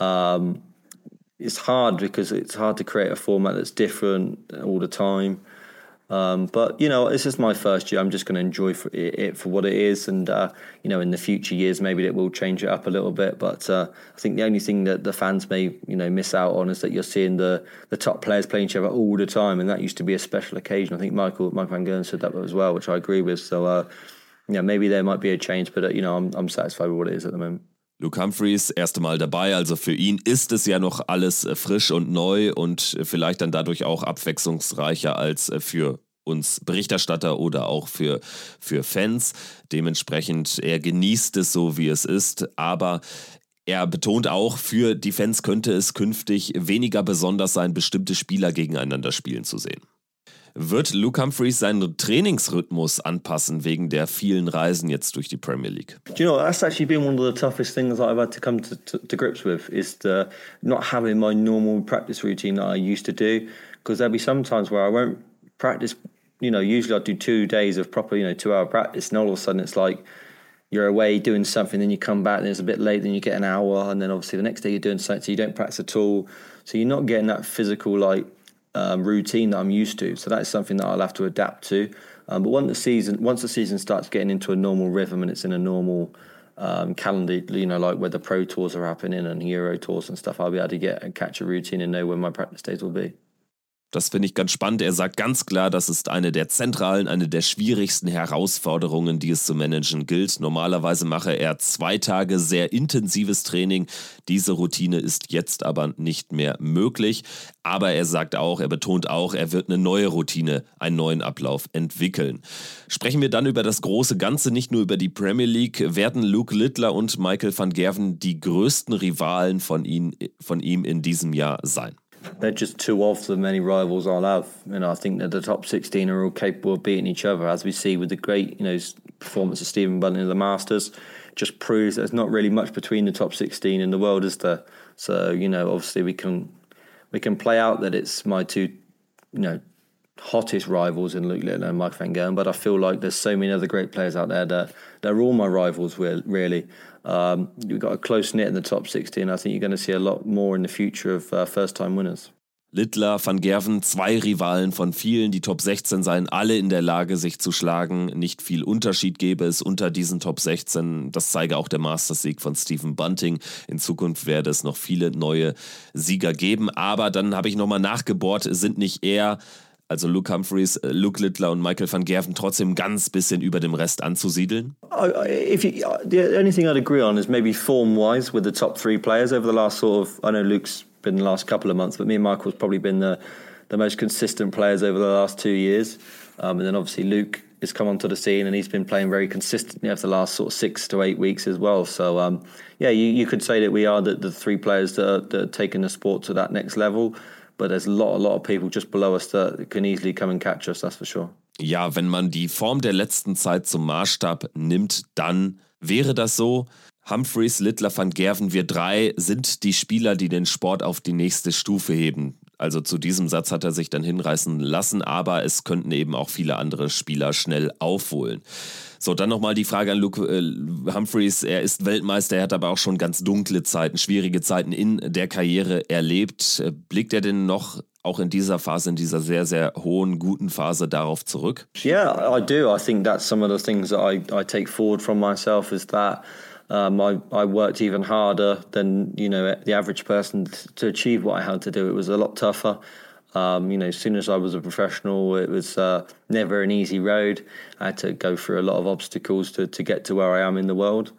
It's hard because it's hard to create a format that's different all the time. But you know, it's just my first year. I'm just going to enjoy it for what it is, and you know, in the future years, maybe it will change it up a little bit. But I think the only thing that the fans may, you know, miss out on is that you're seeing the top players playing each other all the time, and that used to be a special occasion. I think Michael van Gerwen said that as well, which I agree with. So you know, maybe there might be a change, but you know, I'm satisfied with what it is at the moment. Luke Humphries, erste Mal dabei, also für ihn ist es ja noch alles frisch und neu und vielleicht dann dadurch auch abwechslungsreicher als für uns Berichterstatter oder auch für Fans. Dementsprechend, er genießt es so, wie es ist, aber er betont auch, für die Fans könnte es künftig weniger besonders sein, bestimmte Spieler gegeneinander spielen zu sehen. Wird Luke Humphries seinen Trainingsrhythmus anpassen wegen der vielen Reisen jetzt durch die Premier League? Do you know, that's actually been one of the toughest things that I've had to come to grips with, is not having my normal practice routine that I used to do, because there'll be some times where I won't practice usually I do 2 days of proper, 2-hour practice, and all of a sudden it's like you're away doing something, then you come back and it's a bit late, then you get an hour, and then obviously the next day you're doing something, so you don't practice at all. So you're not getting that physical routine that I'm used to. So that's something that I'll have to adapt to. But once the season starts getting into a normal rhythm and it's in a normal calendar, like where the Pro Tours are happening and Euro Tours and stuff, I'll be able to catch a routine and know when my practice days will be. Das finde ich ganz spannend. Er sagt ganz klar, das ist eine der schwierigsten Herausforderungen, die es zu managen gilt. Normalerweise mache er 2 Tage sehr intensives Training. Diese Routine ist jetzt aber nicht mehr möglich. Aber er betont auch, er wird eine neue Routine, einen neuen Ablauf entwickeln. Sprechen wir dann über das große Ganze, nicht nur über die Premier League. Werden Luke Littler und Michael van Gerwen die größten Rivalen von ihm in diesem Jahr sein? They're just 2 of the many rivals I'll have. I think that the top 16 are all capable of beating each other, as we see with the great, performance of Stephen Bunting in the Masters. Just proves there's not really much between the top 16 in the world, is there? So, obviously we can play out that it's my 2, hottest rivals in Luke Littler and Mike van Gerwen, but I feel like there's so many other great players out there that they're all my rivals, really. We've got a close knit in the top 16. I think you're going to see a lot more in the future of first-time winners. Littler, van Gerwen, 2 Rivalen von vielen. Die Top 16 seien alle in der Lage, sich zu schlagen. Nicht viel Unterschied gäbe es unter diesen Top 16. Das zeige auch der Masters-Sieg von Stephen Bunting. In Zukunft werde es noch viele neue Sieger geben. Aber dann habe ich nochmal nachgebohrt, sind nicht also Luke Humphries, Luke Littler und Michael van Gerwen trotzdem ein ganz bisschen über dem Rest anzusiedeln? The only thing I'd agree on is maybe form-wise with the top 3 players over the last I know Luke's been the last couple of months, but me and Michael's probably been the most consistent players over the last 2 years. And then obviously Luke has come onto the scene and he's been playing very consistently over the last 6 to 8 weeks as well. So you could say that we are the 3 players that are taking the sport to that next level. But there's a lot of people just below us that can easily come and catch us, that's for sure. Ja, wenn man die Form der letzten Zeit zum Maßstab nimmt, dann wäre das so. Humphries, Littler, van Gerwen, wir 3 sind die Spieler, die den Sport auf die nächste Stufe heben. Also zu diesem Satz hat er sich dann hinreißen lassen, aber es könnten eben auch viele andere Spieler schnell aufholen. So, dann nochmal die Frage an Luke Humphries. Er ist Weltmeister, er hat aber auch schon ganz dunkle Zeiten, schwierige Zeiten in der Karriere erlebt. Blickt er denn noch auch in dieser Phase, in dieser sehr, sehr hohen, guten Phase darauf zurück? Yeah, I do. I think that's some of the things that I take forward from myself is that I worked even harder than, the average person to achieve what I had to do. It was a lot tougher. As soon as I was a professional, it was never an easy road. I had to go through a lot of obstacles to get to where I am in the world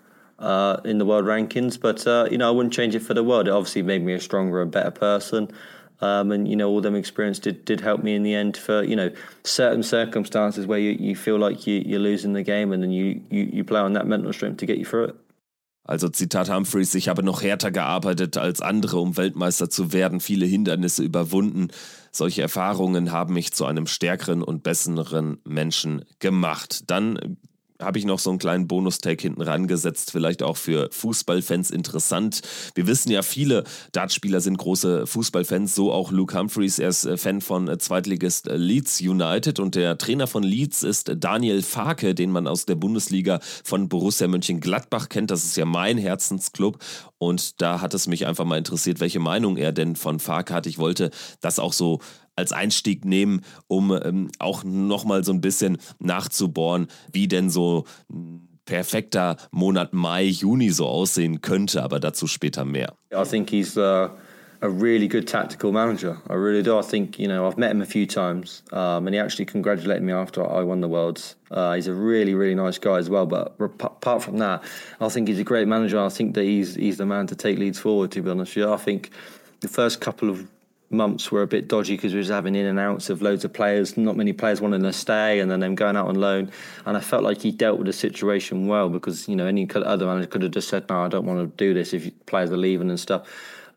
rankings. But, I wouldn't change it for the world. It obviously made me a stronger and better person. And, all them experience did help me in the end for, certain circumstances where you feel like you're losing the game and then you play on that mental strength to get you through it. Also Zitat Humphries, ich habe noch härter gearbeitet als andere, um Weltmeister zu werden, viele Hindernisse überwunden. Solche Erfahrungen haben mich zu einem stärkeren und besseren Menschen gemacht. Dann habe ich noch so einen kleinen Bonus-Take hinten rangesetzt, vielleicht auch für Fußballfans interessant. Wir wissen ja, viele Dartspieler sind große Fußballfans, so auch Luke Humphries. Er ist Fan von Zweitligist Leeds United und der Trainer von Leeds ist Daniel Farke, den man aus der Bundesliga von Borussia Mönchengladbach kennt. Das ist ja mein Herzensclub und da hat es mich einfach mal interessiert, welche Meinung er denn von Farke hat. Ich wollte das auch so als Einstieg nehmen, um auch nochmal so ein bisschen nachzubohren, wie denn so ein perfekter Monat Mai, Juni so aussehen könnte, aber dazu später mehr. I think he's a really good tactical manager. I really do. I think, I've met him a few times and he actually congratulated me after I won the Worlds. He's a really, really nice guy as well, but apart from that, I think he's a great manager. I think that he's the man to take Leeds forward, to be honest. I think the first couple of months were a bit dodgy because we was having in and outs of loads of players, not many players wanting to stay and then them going out on loan, and I felt like he dealt with the situation well because any other manager could have just said, no, I don't want to do this if players are leaving and stuff.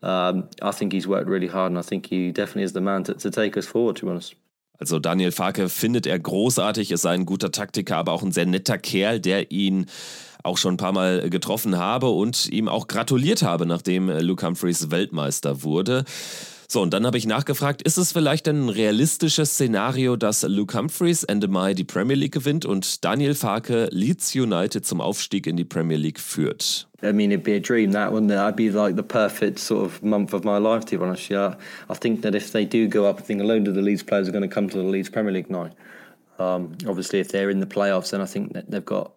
I think he's worked really hard and I think he definitely is the man to take us forward, to be honest. Also Daniel Farke findet er großartig, ist ein guter Taktiker, aber auch ein sehr netter Kerl, der ihn auch schon ein paar Mal getroffen habe und ihm auch gratuliert habe, nachdem Luke Humphries Weltmeister wurde. So, und dann habe ich nachgefragt, ist es vielleicht ein realistisches Szenario, dass Luke Humphries Ende Mai die Premier League gewinnt und Daniel Farke Leeds United zum Aufstieg in die Premier League führt? I mean, it'd be a dream, that, wouldn't it? That'd be like the perfect sort of month of my life, to be honest. Yeah, I think that if they do go up, I think a load of the Leeds players are going to come to the Leeds Premier League now. Obviously, if they're in the playoffs, then I think that they've got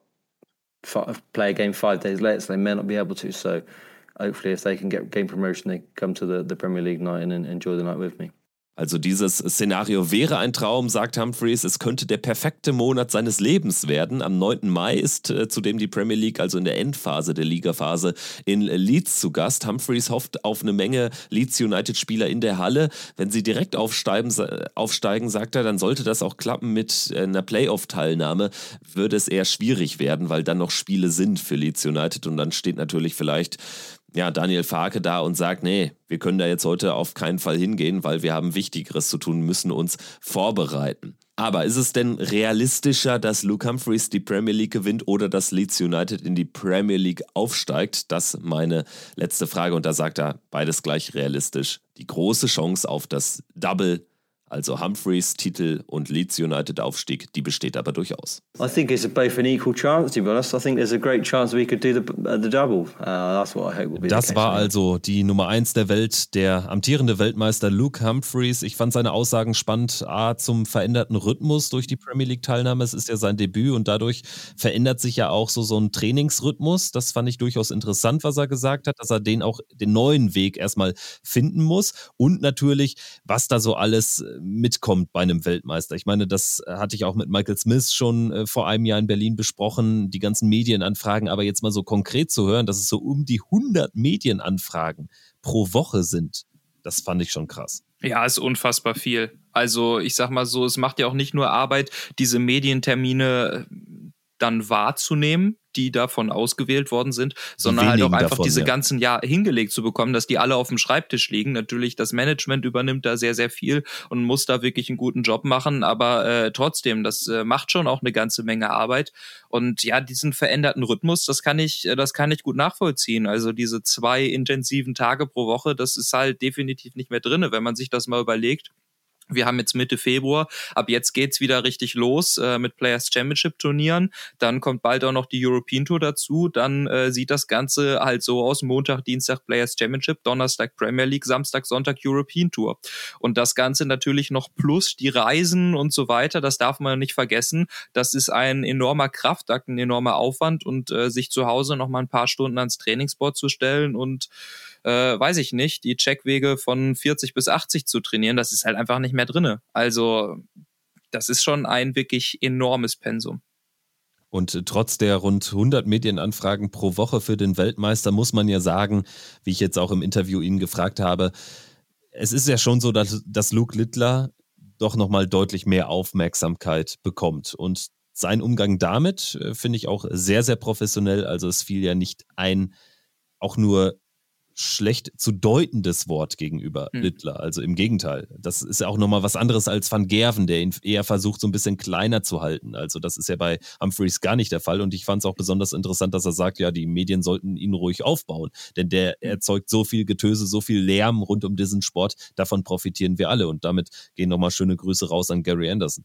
play a game 5 days later, so they may not be able to. So hopefully, if they can gain promotion, they come to the Premier League night and enjoy the night with me. Also dieses Szenario wäre ein Traum, sagt Humphries. Es könnte der perfekte Monat seines Lebens werden. Am 9. Mai ist zudem die Premier League, also in der Endphase der Ligaphase, in Leeds zu Gast. Humphries hofft auf eine Menge Leeds United-Spieler in der Halle. Wenn sie direkt aufsteigen, sagt er, dann sollte das auch klappen mit einer Playoff-Teilnahme. Würde es eher schwierig werden, weil dann noch Spiele sind für Leeds United und dann steht natürlich vielleicht Daniel Farke da und sagt, nee, wir können da jetzt heute auf keinen Fall hingehen, weil wir haben Wichtigeres zu tun, müssen uns vorbereiten. Aber ist es denn realistischer, dass Luke Humphries die Premier League gewinnt oder dass Leeds United in die Premier League aufsteigt? Das ist meine letzte Frage und da sagt er, beides gleich realistisch. Die große Chance auf das Double, also Humphries Titel und Leeds United Aufstieg, die besteht aber durchaus. I think it's both an equal chance, to be honest. I think there's a great chance we could do the double. That's what I hope will be. Das war also die Nummer 1 der Welt, der amtierende Weltmeister Luke Humphries. Ich fand seine Aussagen spannend, zum veränderten Rhythmus durch die Premier League Teilnahme. Es ist ja sein Debüt und dadurch verändert sich ja auch so ein Trainingsrhythmus. Das fand ich durchaus interessant, was er gesagt hat, dass er den neuen Weg erstmal finden muss und natürlich, was da so alles mitkommt bei einem Weltmeister. Ich meine, das hatte ich auch mit Michael Smith schon vor einem Jahr in Berlin besprochen, die ganzen Medienanfragen, aber jetzt mal so konkret zu hören, dass es so um die 100 Medienanfragen pro Woche sind, das fand ich schon krass. Ja, ist unfassbar viel. Also ich sag mal so, es macht ja auch nicht nur Arbeit, diese Medientermine dann wahrzunehmen, die davon ausgewählt worden sind, sondern halt auch einfach diese ganzen hingelegt zu bekommen, dass die alle auf dem Schreibtisch liegen. Natürlich, das Management übernimmt da sehr, sehr viel und muss da wirklich einen guten Job machen, aber trotzdem, das macht schon auch eine ganze Menge Arbeit. Und ja, diesen veränderten Rhythmus, das kann ich gut nachvollziehen. Also diese 2 intensiven Tage pro Woche, das ist halt definitiv nicht mehr drin, wenn man sich das mal überlegt. Wir haben jetzt Mitte Februar, ab jetzt geht's wieder richtig los mit Players Championship Turnieren, dann kommt bald auch noch die European Tour dazu, dann sieht das Ganze halt so aus, Montag, Dienstag Players Championship, Donnerstag Premier League, Samstag, Sonntag European Tour und das Ganze natürlich noch plus die Reisen und so weiter, das darf man nicht vergessen, das ist ein enormer Kraftakt, ein enormer Aufwand und sich zu Hause noch mal ein paar Stunden ans Trainingsboard zu stellen und weiß ich nicht, die Checkwege von 40 bis 80 zu trainieren, das ist halt einfach nicht mehr drinne. Also das ist schon ein wirklich enormes Pensum. Und trotz der rund 100 Medienanfragen pro Woche für den Weltmeister muss man ja sagen, wie ich jetzt auch im Interview ihn gefragt habe, es ist ja schon so, dass Luke Littler doch nochmal deutlich mehr Aufmerksamkeit bekommt. Und sein Umgang damit finde ich auch sehr, sehr professionell. Also es fiel ja nicht ein, auch nur schlecht zu deutendes Wort gegenüber Littler. Also im Gegenteil. Das ist ja auch nochmal was anderes als Van Gerven, der ihn eher versucht, so ein bisschen kleiner zu halten. Also das ist ja bei Humphries gar nicht der Fall. Und ich fand es auch besonders interessant, dass er sagt, ja, die Medien sollten ihn ruhig aufbauen. Denn der erzeugt so viel Getöse, so viel Lärm rund um diesen Sport. Davon profitieren wir alle. Und damit gehen nochmal schöne Grüße raus an Gary Anderson.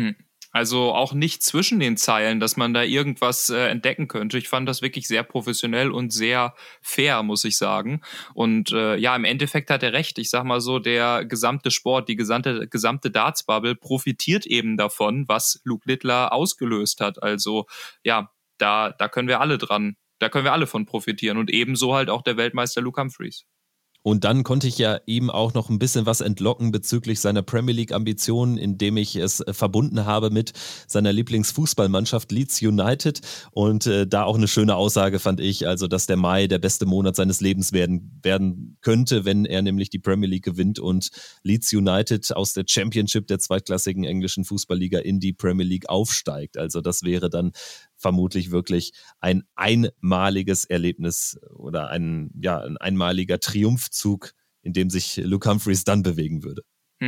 Also auch nicht zwischen den Zeilen, dass man da irgendwas entdecken könnte. Ich fand das wirklich sehr professionell und sehr fair, muss ich sagen. Und im Endeffekt hat er recht. Ich sag mal so, der gesamte Sport, die gesamte Darts-Bubble profitiert eben davon, was Luke Littler ausgelöst hat. Also ja, da können wir alle von profitieren und ebenso halt auch der Weltmeister Luke Humphries. Und dann konnte ich ja ihm auch noch ein bisschen was entlocken bezüglich seiner Premier League-Ambitionen, indem ich es verbunden habe mit seiner Lieblingsfußballmannschaft Leeds United. Und da auch eine schöne Aussage fand ich, also dass der Mai der beste Monat seines Lebens werden könnte, wenn er nämlich die Premier League gewinnt und Leeds United aus der Championship der zweitklassigen englischen Fußballliga in die Premier League aufsteigt. Also das wäre dann vermutlich wirklich ein einmaliges Erlebnis oder ein einmaliger Triumphzug, in dem sich Luke Humphries dann bewegen würde.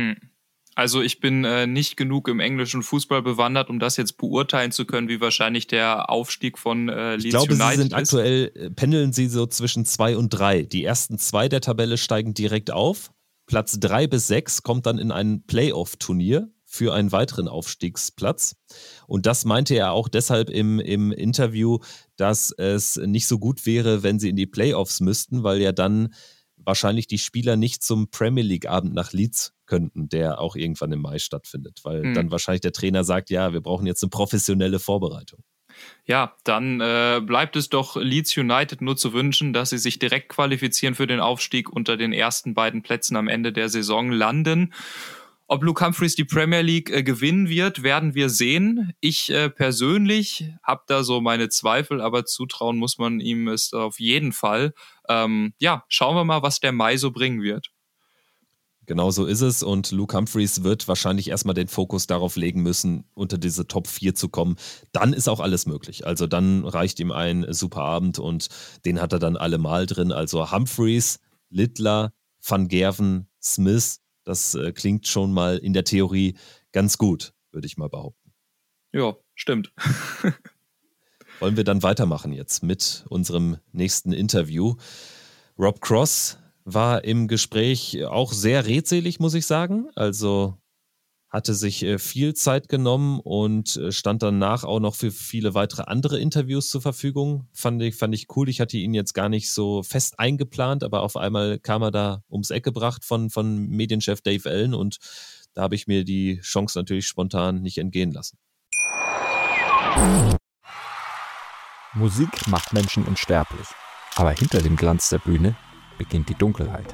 Also ich bin nicht genug im englischen Fußball bewandert, um das jetzt beurteilen zu können, wie wahrscheinlich der Aufstieg von Leeds United ist. Ich glaube, sie sind aktuell, pendeln sie so zwischen 2 und 3. Die ersten 2 der Tabelle steigen direkt auf, Platz 3 bis 6 kommt dann in ein Playoff-Turnier für einen weiteren Aufstiegsplatz. Und das meinte er auch deshalb im Interview, dass es nicht so gut wäre, wenn sie in die Playoffs müssten, weil ja dann wahrscheinlich die Spieler nicht zum Premier League-Abend nach Leeds könnten, der auch irgendwann im Mai stattfindet, weil dann wahrscheinlich der Trainer sagt, ja, wir brauchen jetzt eine professionelle Vorbereitung. Ja, dann bleibt es doch Leeds United nur zu wünschen, dass sie sich direkt qualifizieren für den Aufstieg, unter den ersten beiden Plätzen am Ende der Saison landen. Ob Luke Humphries die Premier League gewinnen wird, werden wir sehen. Ich persönlich habe da so meine Zweifel, aber zutrauen muss man ihm es auf jeden Fall. Schauen wir mal, was der Mai so bringen wird. Genau so ist es und Luke Humphries wird wahrscheinlich erstmal den Fokus darauf legen müssen, unter diese Top 4 zu kommen. Dann ist auch alles möglich. Also dann reicht ihm ein super Abend und den hat er dann allemal drin. Also Humphries, Littler, Van Gerven, Smith, das klingt schon mal in der Theorie ganz gut, würde ich mal behaupten. Ja, stimmt. Wollen wir dann weitermachen jetzt mit unserem nächsten Interview. Rob Cross war im Gespräch auch sehr redselig, muss ich sagen. Also hatte sich viel Zeit genommen und stand danach auch noch für viele weitere andere Interviews zur Verfügung. Fand ich cool. Ich hatte ihn jetzt gar nicht so fest eingeplant, aber auf einmal kam er da ums Eck gebracht von Medienchef Dave Allen und da habe ich mir die Chance natürlich spontan nicht entgehen lassen. Musik macht Menschen unsterblich, aber hinter dem Glanz der Bühne beginnt die Dunkelheit.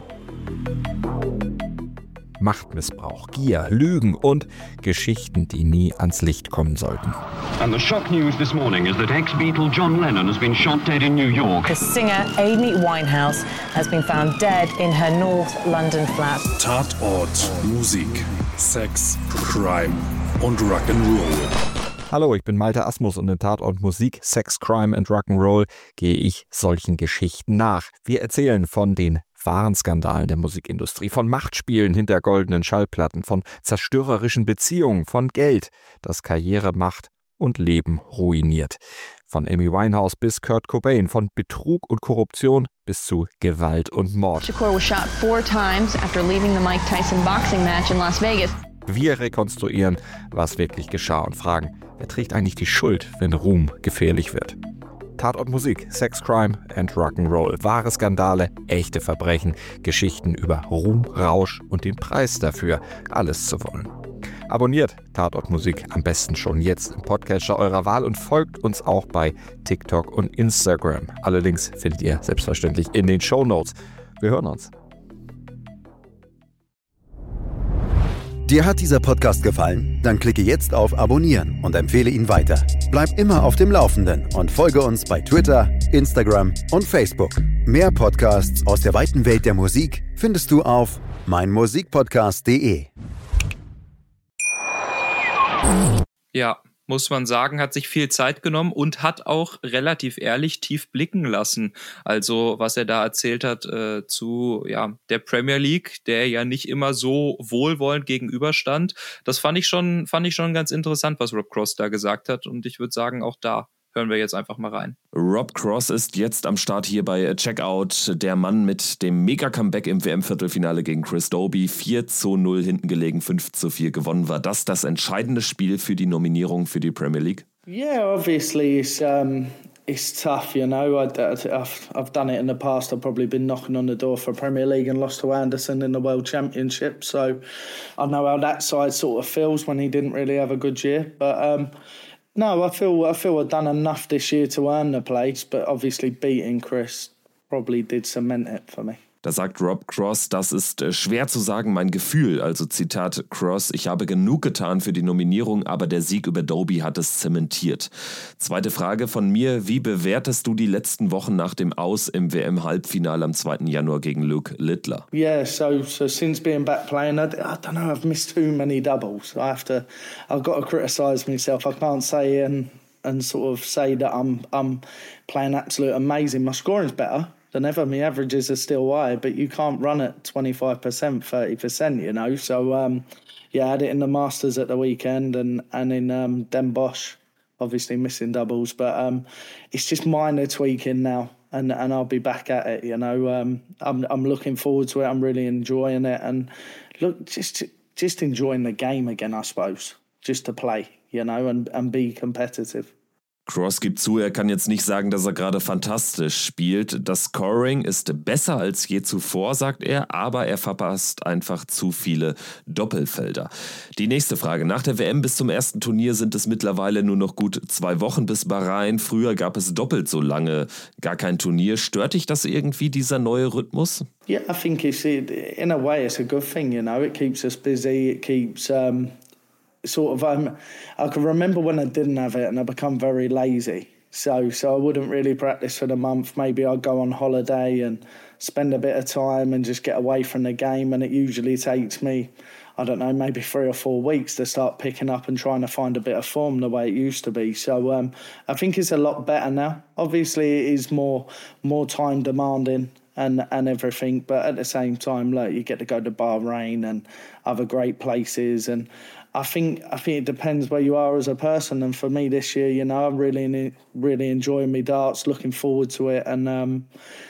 Machtmissbrauch, Gier, Lügen und Geschichten, die nie ans Licht kommen sollten. And the shock news this morning is that ex-Beatle John Lennon has been shot dead in New York. The singer Amy Winehouse has been found dead in her North London flat. Tatort, Musik, Sex, Crime und Rock'n'Roll. Hallo, ich bin Malte Asmus und in Tatort Musik, Sex, Crime and Rock'n'Roll gehe ich solchen Geschichten nach. Wir erzählen von den wahren Skandalen der Musikindustrie, von Machtspielen hinter goldenen Schallplatten, von zerstörerischen Beziehungen, von Geld, das Karriere macht und Leben ruiniert. Von Amy Winehouse bis Kurt Cobain, von Betrug und Korruption bis zu Gewalt und Mord. Shakur was shot 4 times after leaving the Mike Tyson boxing match in Las Vegas. Wir rekonstruieren, was wirklich geschah und fragen, wer trägt eigentlich die Schuld, wenn Ruhm gefährlich wird? Tatort Musik, Sex, Crime and Rock'n'Roll. Wahre Skandale, echte Verbrechen, Geschichten über Ruhm, Rausch und den Preis dafür, alles zu wollen. Abonniert Tatort Musik am besten schon jetzt im Podcatcher eurer Wahl und folgt uns auch bei TikTok und Instagram. Alle Links findet ihr selbstverständlich in den Shownotes. Wir hören uns. Dir hat dieser Podcast gefallen? Dann klicke jetzt auf Abonnieren und empfehle ihn weiter. Bleib immer auf dem Laufenden und folge uns bei Twitter, Instagram und Facebook. Mehr Podcasts aus der weiten Welt der Musik findest du auf meinmusikpodcast.de. Ja, muss man sagen, hat sich viel Zeit genommen und hat auch relativ ehrlich tief blicken lassen. Also was er da erzählt hat zu der Premier League, der ja nicht immer so wohlwollend gegenüberstand. Das fand ich schon ganz interessant, was Rob Cross da gesagt hat. Und ich würde sagen, auch da hören wir jetzt einfach mal rein. Rob Cross ist jetzt am Start hier bei Checkout. Der Mann mit dem Mega-Comeback im WM-Viertelfinale gegen Chris Dobey. 4-0 hinten gelegen, 5-4 gewonnen. War das entscheidende Spiel für die Nominierung für die Premier League? Yeah, obviously it's tough, you know. I've done it in the past. I've probably been knocking on the door for Premier League and lost to Anderson in the World Championship. So I know how that side sort of feels when he didn't really have a good year. But no, I feel I've done enough this year to earn the place, but obviously beating Chris probably did cement it for me. Da sagt Rob Cross, das ist schwer zu sagen, mein Gefühl. Also Zitat Cross, ich habe genug getan für die Nominierung, aber der Sieg über Dobey hat es zementiert. Zweite Frage von mir, wie bewertest du die letzten Wochen nach dem Aus im WM-Halbfinale am 2. Januar gegen Luke Littler? Yeah, so since being back playing, I don't know, I've missed too many doubles. I've got to criticise myself. I can't say and sort of say that I'm playing absolute amazing. My scoring's better than ever. My averages are still high, but you can't run at 25%, 30%, you know. So, I had it in the Masters at the weekend and in Den Bosch, obviously missing doubles. But it's just minor tweaking now. and I'll be back at it. You know, I'm looking forward to it. I'm really enjoying it, and look, just enjoying the game again, I suppose, just to play, you know, and be competitive. Cross gibt zu, er kann jetzt nicht sagen, dass er gerade fantastisch spielt. Das Scoring ist besser als je zuvor, sagt er, aber er verpasst einfach zu viele Doppelfelder. Die nächste Frage. Nach der WM bis zum ersten Turnier sind es mittlerweile nur noch gut 2 Wochen bis Bahrain. Früher gab es doppelt so lange gar kein Turnier. Stört dich das irgendwie, dieser neue Rhythmus? Yeah, I think in a way it's a good thing, you know. It keeps us busy, it keeps... I can remember when I didn't have it and I become very lazy. So I wouldn't really practice for the month. Maybe I'd go on holiday and spend a bit of time and just get away from the game. And it usually takes me, I don't know, maybe 3 or 4 weeks to start picking up and trying to find a bit of form the way it used to be. So I think it's a lot better now. Obviously, it is more time demanding and everything, but at the same time, like, you get to go to Bahrain and other great places, and I think it depends where you are as a person. And for me this year, you know, I'm really enjoying my darts, looking forward to it, and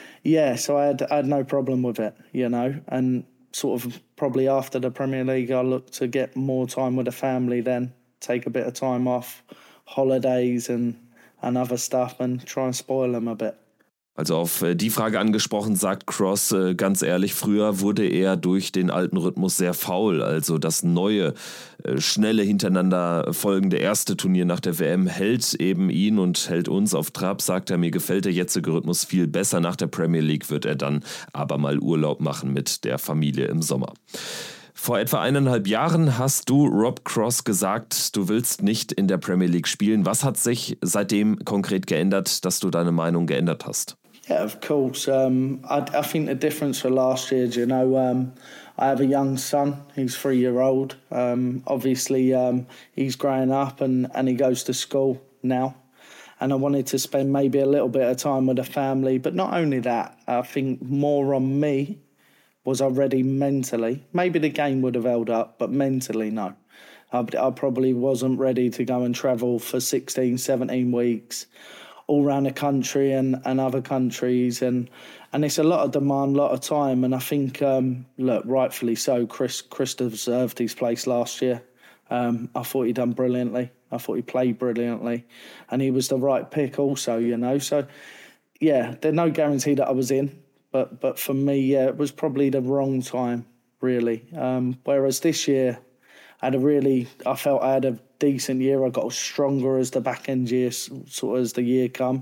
so I had no problem with it, you know. And sort of probably after the Premier League, I look to get more time with the family, then take a bit of time off, holidays and other stuff, and try and spoil them a bit. Also auf die Frage angesprochen, sagt Cross ganz ehrlich, früher wurde er durch den alten Rhythmus sehr faul. Also das neue, schnelle, hintereinander folgende erste Turnier nach der WM hält eben ihn und hält uns auf Trab, sagt er. Mir gefällt der jetzige Rhythmus viel besser. Nach der Premier League wird er dann aber mal Urlaub machen mit der Familie im Sommer. Vor etwa 1,5 Jahren hast du Rob Cross gesagt, du willst nicht in der Premier League spielen. Was hat sich seitdem konkret geändert, dass du deine Meinung geändert hast? Yeah, of course. I think the difference for last year, you know, I have a young son. He's 3-year-old. Obviously, he's growing up and he goes to school now. And I wanted to spend maybe a little bit of time with the family. But not only that, I think more on me. Was I ready mentally? Maybe the game would have held up, but mentally, no. I probably wasn't ready to go and travel for 16, 17 weeks all around the country and other countries. And it's a lot of demand, a lot of time. And I think, look, rightfully so, Chris deserved his place last year. I thought he done brilliantly. I thought he played brilliantly. And he was the right pick also, you know. So, yeah, there's no guarantee that I was in. But for me, yeah, it was probably the wrong time, really. Whereas this year, I felt I had a decent year. I got stronger as the back end year, sort of as the year come.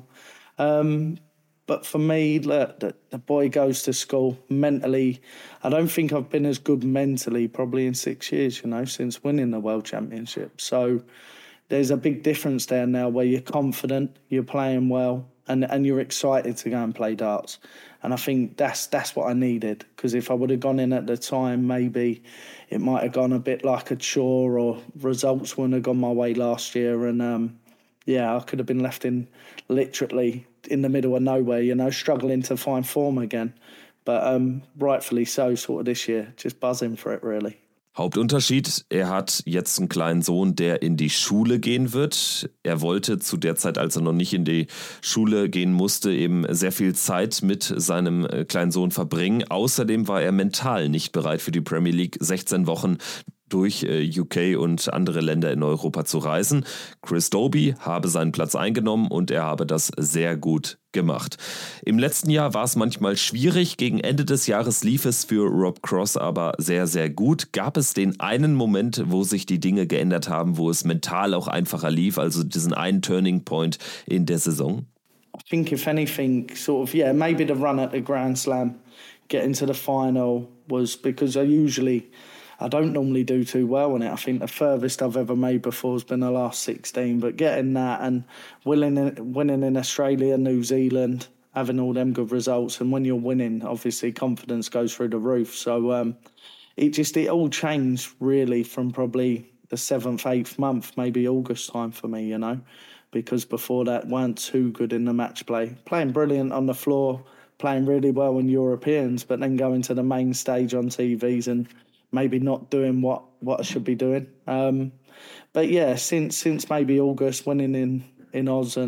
But for me, look, the boy goes to school mentally. I don't think I've been as good mentally probably in 6 years, you know, since winning the World Championship. So there's a big difference there now where you're confident, you're playing well, and you're excited to go and play darts. And I think that's what I needed, because if I would have gone in at the time, maybe it might have gone a bit like a chore, or results wouldn't have gone my way last year. And I could have been left literally in the middle of nowhere, you know, struggling to find form again. But rightfully so, sort of this year, just buzzing for it, really. Hauptunterschied, er hat jetzt einen kleinen Sohn, der in die Schule gehen wird. Er wollte zu der Zeit, als er noch nicht in die Schule gehen musste, eben sehr viel Zeit mit seinem kleinen Sohn verbringen. Außerdem war er mental nicht bereit für die Premier League, 16 Wochen durch UK und andere Länder in Europa zu reisen. Chris Dobey habe seinen Platz eingenommen und er habe das sehr gut gemacht. Im letzten Jahr war es manchmal schwierig. Gegen Ende des Jahres lief es für Rob Cross aber sehr, sehr gut. Gab es den einen Moment, wo sich die Dinge geändert haben, wo es mental auch einfacher lief, also diesen einen Turning Point in der Saison? I think if anything, sort of, maybe the run at the Grand Slam, getting to the final was because I don't normally do too well in it. I think the furthest I've ever made before has been the last 16. But getting that and winning in Australia, New Zealand, having all them good results, and when you're winning, obviously confidence goes through the roof. So it all changed really from probably the 7th, 8th month, maybe August time for me, you know, because before that weren't too good in the match play. Playing brilliant on the floor, playing really well in Europeans, but then going to the main stage on TVs and maybe not doing what I should be doing. But yeah, since maybe August, winning in Oz and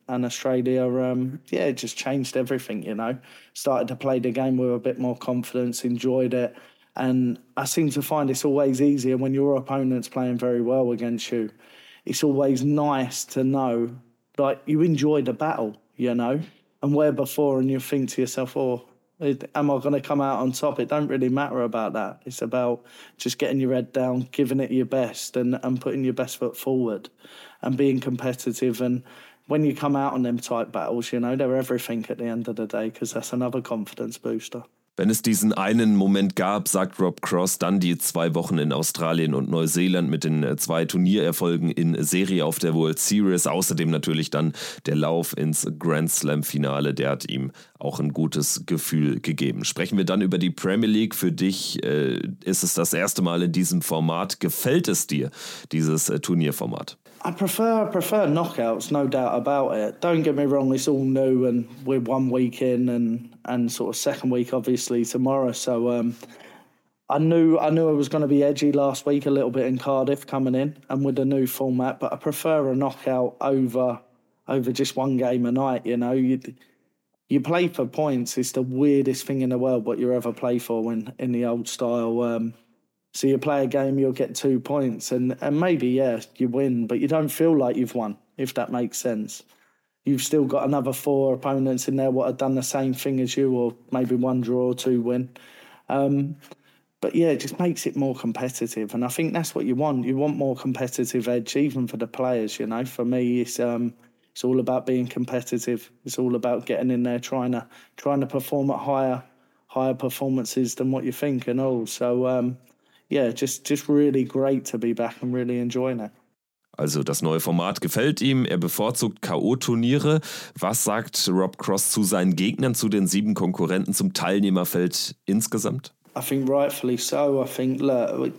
and Australia, it just changed everything, you know. Started to play the game with a bit more confidence, enjoyed it. And I seem to find it's always easier when your opponent's playing very well against you. It's always nice to know, like, you enjoy the battle, you know. And where before, and you think to yourself, am I going to come out on top? It don't really matter about that. It's about just getting your head down, giving it your best and putting your best foot forward and being competitive. And when you come out on them type battles, you know, they're everything at the end of the day, because that's another confidence booster. Wenn es diesen einen Moment gab, sagt Rob Cross, dann die 2 Wochen in Australien und Neuseeland mit den 2 Turniererfolgen in Serie auf der World Series. Außerdem natürlich dann der Lauf ins Grand Slam-Finale. Der hat ihm auch ein gutes Gefühl gegeben. Sprechen wir dann über die Premier League. Für dich ist es das erste Mal in diesem Format. Gefällt es dir, dieses Turnierformat? I prefer knockouts, no doubt about it. Don't get me wrong, it's all new and we're 1 week in and sort of second week obviously tomorrow. So I knew it was going to be edgy last week a little bit in Cardiff coming in and with the new format, but I prefer a knockout over just one game a night, you know. You play for points. It's the weirdest thing in the world what you ever play for when in the old style. So you play a game, you'll get 2 points and maybe, you win, but you don't feel like you've won, if that makes sense. You've still got another 4 opponents in there what have done the same thing as you, or maybe 1 draw or 2 win. But it just makes it more competitive. And I think that's what you want. You want more competitive edge, even for the players, you know. For me, it's all about being competitive. It's all about getting in there, trying to perform at higher performances than what you think and all. So, just really great to be back and really enjoying it. Also das neue Format gefällt ihm, er bevorzugt K.O.-Turniere. Was sagt Rob Cross zu seinen Gegnern, zu den 7 Konkurrenten, zum Teilnehmerfeld insgesamt? I think rightfully so. I think, look,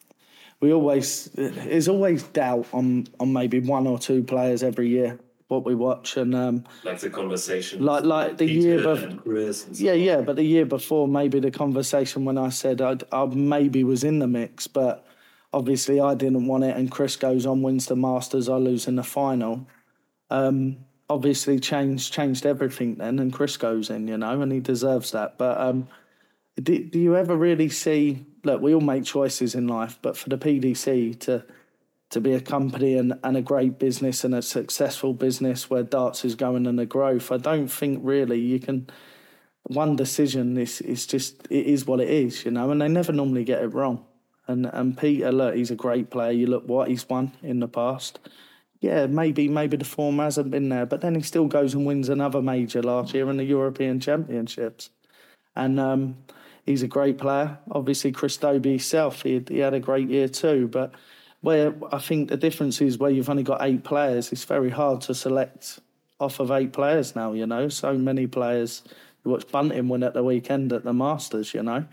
there's always doubt on maybe 1 or 2 players every year, what we watch. And like the conversation. Like the year before. But the year before, maybe the conversation when I said I maybe was in the mix, but obviously I didn't want it, and Chris goes on, wins the Masters, I lose in the final. Obviously changed everything then, and Chris goes in, you know, and he deserves that. But do you ever really see, look, we all make choices in life, but for the PDC to be a company and a great business and a successful business where darts is going and the growth, I don't think really you can, one decision is just, it is what it is, you know, and they never normally get it wrong. And Peter, look, he's a great player. You look what he's won in the past. Yeah, maybe the form hasn't been there, but then he still goes and wins another major last year in the European Championships. And he's a great player. Obviously, Chris Dobey himself, he had a great year too. But where I think the difference is where you've only got 8 players, it's very hard to select off of 8 players now, you know. So many players. You watch Bunting win at the weekend at the Masters, you know.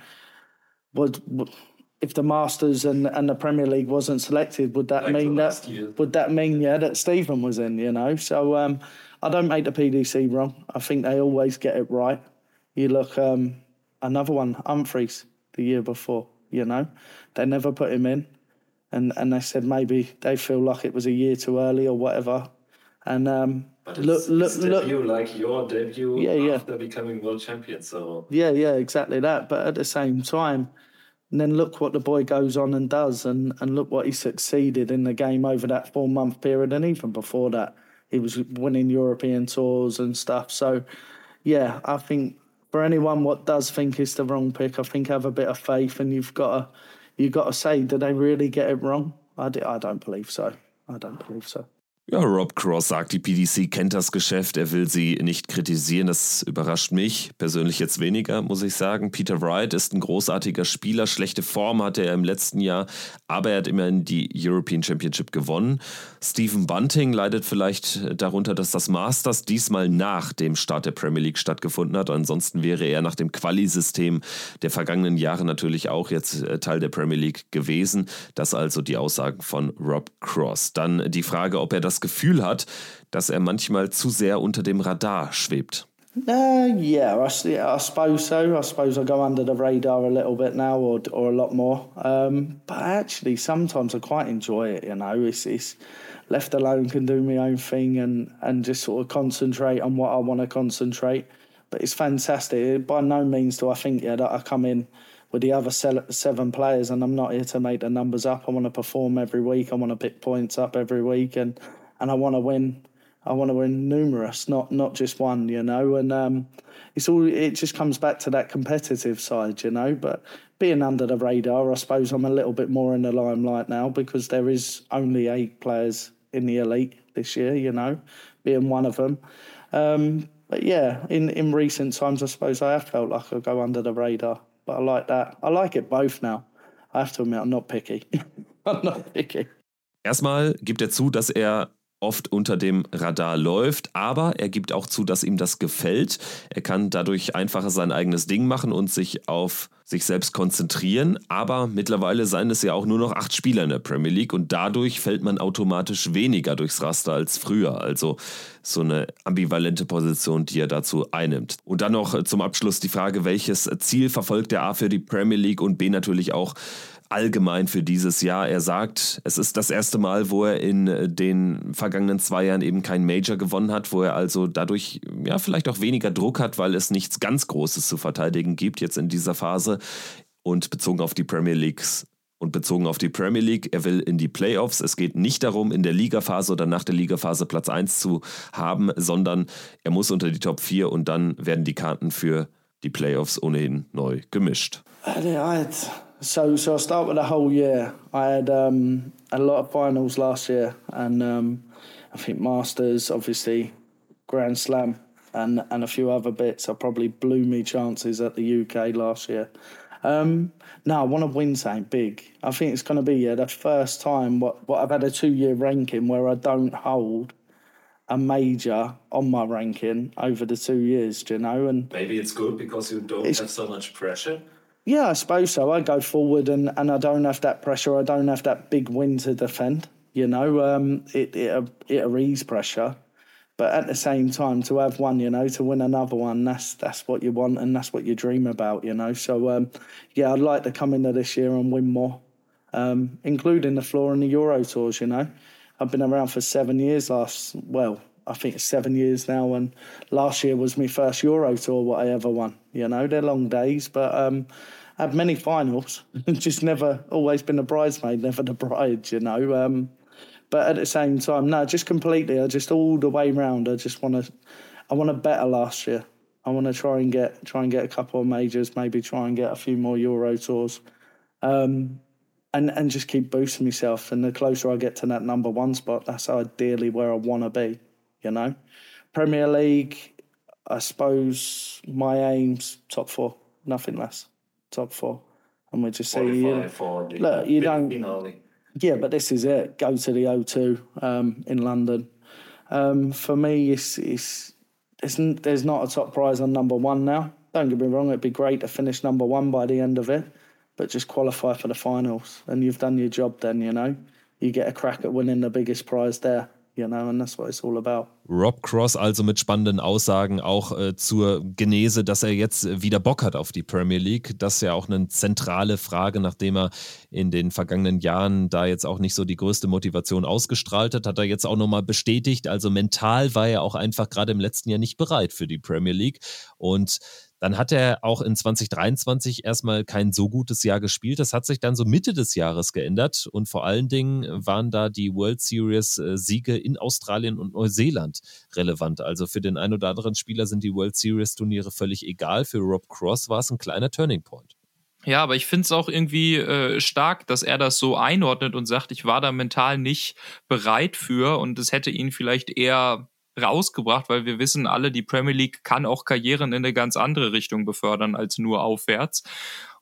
If the Masters and the Premier League wasn't selected, would that mean that Stephen was in, you know? So I don't make the PDC wrong. I think they always get it right. You look, another one, Humphreys, the year before, you know? They never put him in. And they said maybe they feel like it was a year too early or whatever. And but it's debut, like your debut after becoming world champion. So yeah, exactly that. But at the same time, and then look what the boy goes on and does, and look what he succeeded in the game over that 4-month period, and even before that, he was winning European tours and stuff. So, yeah, I think for anyone what does think it's the wrong pick, I think have a bit of faith, and you've got to say, did they really get it wrong? I don't believe so. I don't believe so. Ja, Rob Cross sagt, die PDC kennt das Geschäft, er will sie nicht kritisieren, das überrascht mich persönlich jetzt weniger, muss ich sagen. Peter Wright ist ein großartiger Spieler, schlechte Form hatte er im letzten Jahr, aber er hat immerhin die European Championship gewonnen. Stephen Bunting leidet vielleicht darunter, dass das Masters diesmal nach dem Start der Premier League stattgefunden hat, ansonsten wäre er nach dem Quali-System der vergangenen Jahre natürlich auch jetzt Teil der Premier League gewesen. Das also die Aussagen von Rob Cross. Dann die Frage, ob er das Gefühl hat, dass er manchmal zu sehr unter dem Radar schwebt. Yeah, I suppose so. I suppose I go under the radar a little bit now, or a lot more. But actually, sometimes I quite enjoy it. It's left alone, can do my own thing, and just sort of concentrate on what I want to concentrate. But it's fantastic. By no means do I think that I come in with the other 7 players, and I'm not here to make the numbers up. I want to perform every week. I want to pick points up every week, and I want to win. I want to win numerous, not just one, and it just comes back to that competitive side, But being under the radar, I suppose I'm a little bit more in the limelight now because there is only 8 players in the elite this year, being one of them. But yeah, in recent times, I suppose I have felt like I go under the radar, but I like that. I like it both now. I have to admit, I'm not picky. I'm not picky. Erstmal gibt er zu, dass er oft unter dem Radar läuft, aber er gibt auch zu, dass ihm das gefällt. Er kann dadurch einfacher sein eigenes Ding machen und sich auf sich selbst konzentrieren, aber mittlerweile seien es ja auch nur noch 8 Spieler in der Premier League und dadurch fällt man automatisch weniger durchs Raster als früher. Also so eine ambivalente Position, die er dazu einnimmt. Und dann noch zum Abschluss die Frage, welches Ziel verfolgt er A für die Premier League und B natürlich auch allgemein für dieses Jahr. Er sagt, es ist das erste Mal, wo er in den vergangenen 2 Jahren eben kein Major gewonnen hat, wo er also dadurch ja vielleicht auch weniger Druck hat, weil es nichts ganz Großes zu verteidigen gibt jetzt in dieser Phase. Und bezogen auf die Premier League, er will in die Playoffs. Es geht nicht darum, in der Ligaphase oder nach der Ligaphase Platz 1 zu haben, sondern er muss unter die Top 4 und dann werden die Karten für die Playoffs ohnehin neu gemischt. So I start with the whole year. I had a lot of finals last year, and I think Masters, obviously, Grand Slam, and a few other bits. I probably blew me chances at the UK last year. No, I want to win something big. I think it's going to be the first time what I've had a 2-year ranking where I don't hold a major on my ranking over the 2 years, And maybe it's good because you don't have so much pressure. Yeah, I suppose so. I go forward and I don't have that pressure. I don't have that big win to defend. It'll ease pressure. But at the same time, to have one, to win another one, that's what you want and that's what you dream about, So, I'd like to come into this year and win more, including the floor and the Euro Tours, I've been around for 7 years I think it's 7 years now, and last year was my first Euro Tour what I ever won. They're long days, but I had many finals. Just never always been a bridesmaid, never the bride. But at the same time, no, just completely. I just all the way round. I want to better last year. I want to try and get a couple of majors, maybe try and get a few more Euro Tours, and just keep boosting myself. And the closer I get to that number 1 spot, that's ideally where I want to be. Premier League, I suppose my aim's top 4, nothing less. Top 4, and we just see. Look, you don't. Finale. Yeah, but this is it. Go to the O2 in London. For me, there's not a top prize on number 1 now. Don't get me wrong; it'd be great to finish number 1 by the end of it, but just qualify for the finals, and you've done your job. Then you get a crack at winning the biggest prize there. And that's what it's all about. Rob Cross also mit spannenden Aussagen auch zur Genese, dass er jetzt wieder Bock hat auf die Premier League. Das ist ja auch eine zentrale Frage, nachdem er in den vergangenen Jahren da jetzt auch nicht so die größte Motivation ausgestrahlt hat er jetzt auch nochmal bestätigt. Also mental war er auch einfach gerade im letzten Jahr nicht bereit für die Premier League. Und dann hat er auch in 2023 erstmal kein so gutes Jahr gespielt. Das hat sich dann so Mitte des Jahres geändert und vor allen Dingen waren da die World Series Siege in Australien und Neuseeland relevant. Also für den einen oder anderen Spieler sind die World Series Turniere völlig egal. Für Rob Cross war es ein kleiner Turning Point. Ja, aber ich finde es auch irgendwie stark, dass er das so einordnet und sagt, ich war da mental nicht bereit für und es hätte ihn vielleicht eher rausgebracht, weil wir wissen alle, die Premier League kann auch Karrieren in eine ganz andere Richtung befördern als nur aufwärts.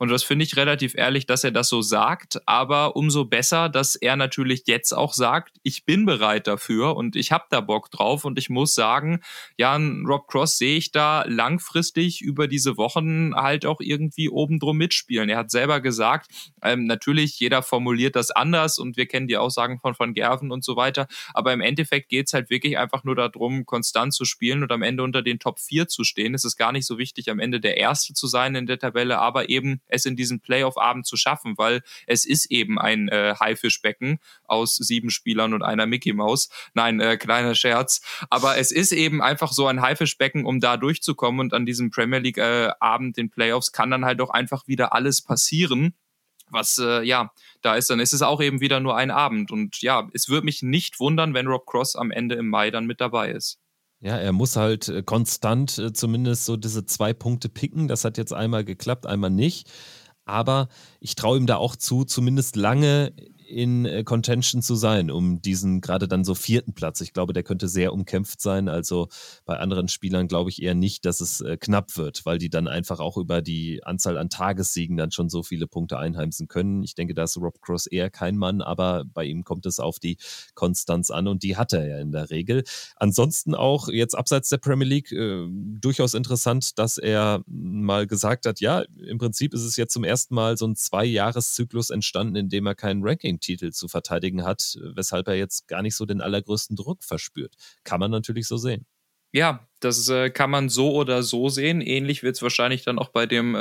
Und das finde ich relativ ehrlich, dass er das so sagt, aber umso besser, dass er natürlich jetzt auch sagt, ich bin bereit dafür und ich habe da Bock drauf und ich muss sagen, ja, Rob Cross sehe ich da langfristig über diese Wochen halt auch irgendwie oben drum mitspielen. Er hat selber gesagt, natürlich, jeder formuliert das anders und wir kennen die Aussagen von Van Gerven und so weiter, aber im Endeffekt geht es halt wirklich einfach nur darum, konstant zu spielen und am Ende unter den Top 4 zu stehen. Es ist gar nicht so wichtig, am Ende der Erste zu sein in der Tabelle, aber eben es in diesen Playoff-Abend zu schaffen, weil es ist eben ein Haifischbecken aus 7 Spielern und einer Mickey Maus. Nein, kleiner Scherz. Aber es ist eben einfach so ein Haifischbecken, um da durchzukommen und an diesem Premier League-Abend, den Playoffs, kann dann halt auch einfach wieder alles passieren. Was, da ist, dann ist es auch eben wieder nur ein Abend. Und ja, es würde mich nicht wundern, wenn Rob Cross am Ende im Mai dann mit dabei ist. Ja, er muss halt konstant zumindest so diese 2 Punkte picken. Das hat jetzt einmal geklappt, einmal nicht. Aber ich traue ihm da auch zu, zumindest lange in Contention zu sein, um diesen gerade dann so 4. Platz. Ich glaube, der könnte sehr umkämpft sein. Also bei anderen Spielern glaube ich eher nicht, dass es knapp wird, weil die dann einfach auch über die Anzahl an Tagessiegen dann schon so viele Punkte einheimsen können. Ich denke, da ist Rob Cross eher kein Mann, aber bei ihm kommt es auf die Konstanz an und die hat er ja in der Regel. Ansonsten auch jetzt abseits der Premier League durchaus interessant, dass er mal gesagt hat, ja, im Prinzip ist es jetzt zum ersten Mal so ein 2-Jahres-Zyklus entstanden, in dem er keinen Ranking-Titel zu verteidigen hat, weshalb er jetzt gar nicht so den allergrößten Druck verspürt. Kann man natürlich so sehen. Ja, das kann man so oder so sehen. Ähnlich wird es wahrscheinlich dann auch bei dem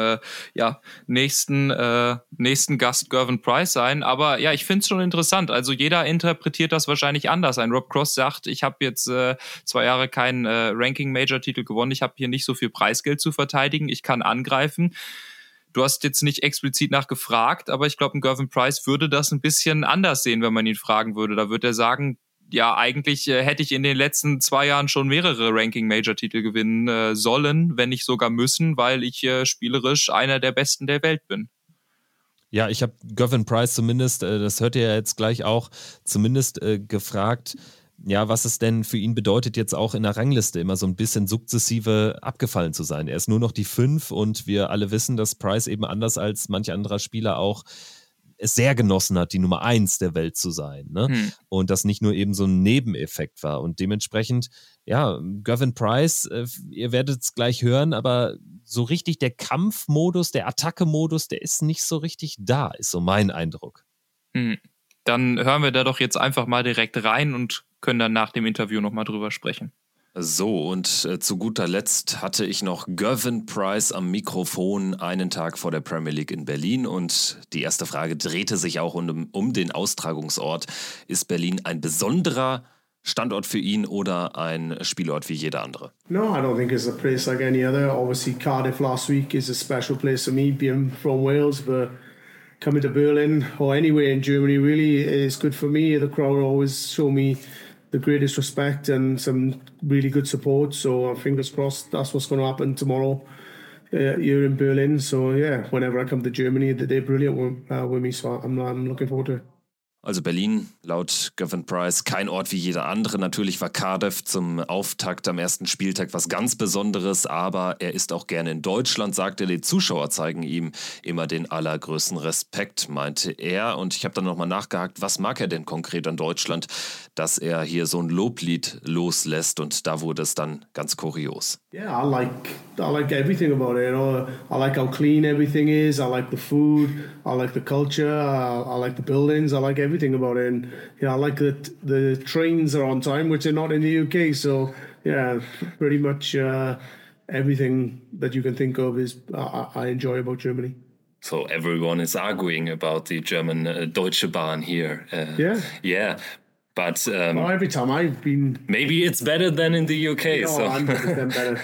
nächsten Gast Gervin Price sein. Aber ja, ich finde es schon interessant. Also jeder interpretiert das wahrscheinlich anders. Ein Rob Cross sagt, ich habe jetzt 2 Jahre keinen Ranking-Major-Titel gewonnen. Ich habe hier nicht so viel Preisgeld zu verteidigen. Ich kann angreifen. Du hast jetzt nicht explizit nachgefragt, aber ich glaube, ein Gervin Price würde das ein bisschen anders sehen, wenn man ihn fragen würde. Da würde er sagen, ja, eigentlich hätte ich in den letzten 2 Jahren schon mehrere Ranking-Major-Titel gewinnen sollen, wenn nicht sogar müssen, weil ich spielerisch einer der Besten der Welt bin. Ja, ich habe Gervin Price zumindest, das hört ihr ja jetzt gleich auch, zumindest gefragt, ja, was es denn für ihn bedeutet, jetzt auch in der Rangliste immer so ein bisschen sukzessive abgefallen zu sein. Er ist nur noch die 5 und wir alle wissen, dass Price eben anders als manch anderer Spieler auch es sehr genossen hat, die Nummer 1 der Welt zu sein. Ne? Und das nicht nur eben so ein Nebeneffekt war. Und dementsprechend, ja, Gervin Price, ihr werdet es gleich hören, aber so richtig der Kampfmodus, der Attacke-Modus, der ist nicht so richtig da, ist so mein Eindruck. Dann hören wir da doch jetzt einfach mal direkt rein und können dann nach dem Interview nochmal drüber sprechen. So, und zu guter Letzt hatte ich noch Gervin Price am Mikrofon einen Tag vor der Premier League in Berlin und die erste Frage drehte sich auch um den Austragungsort. Ist Berlin ein besonderer Standort für ihn oder ein Spielort wie jeder andere? No, I don't think it's a place like any other. Obviously Cardiff last week is a special place for me, being from Wales, but coming to Berlin or anywhere in Germany really is good for me. The crowd always show me the greatest respect and some really good support. So fingers crossed that's what's going to happen tomorrow here in Berlin. So yeah, whenever I come to Germany, they're brilliant with me. So I'm looking forward to it. Also Berlin, laut Gervin Price, kein Ort wie jeder andere. Natürlich war Cardiff zum Auftakt am ersten Spieltag was ganz Besonderes, aber er ist auch gerne in Deutschland, sagt er. Die Zuschauer zeigen ihm immer den allergrößten Respekt, meinte er. Und ich habe dann nochmal nachgehakt, was mag er denn konkret an Deutschland, dass er hier so ein Loblied loslässt und da wurde es dann ganz kurios. Yeah, I like everything about it. You know, I like how clean everything is. I like the food. I like the culture. I like the buildings. I like everything about it. And I like that the trains are on time, which are not in the UK. So yeah, pretty much everything that you can think of is I enjoy about Germany. So everyone is arguing about the German Deutsche Bahn here. Yeah. But every time I've been, maybe it's better than in the UK. No, so 100% better.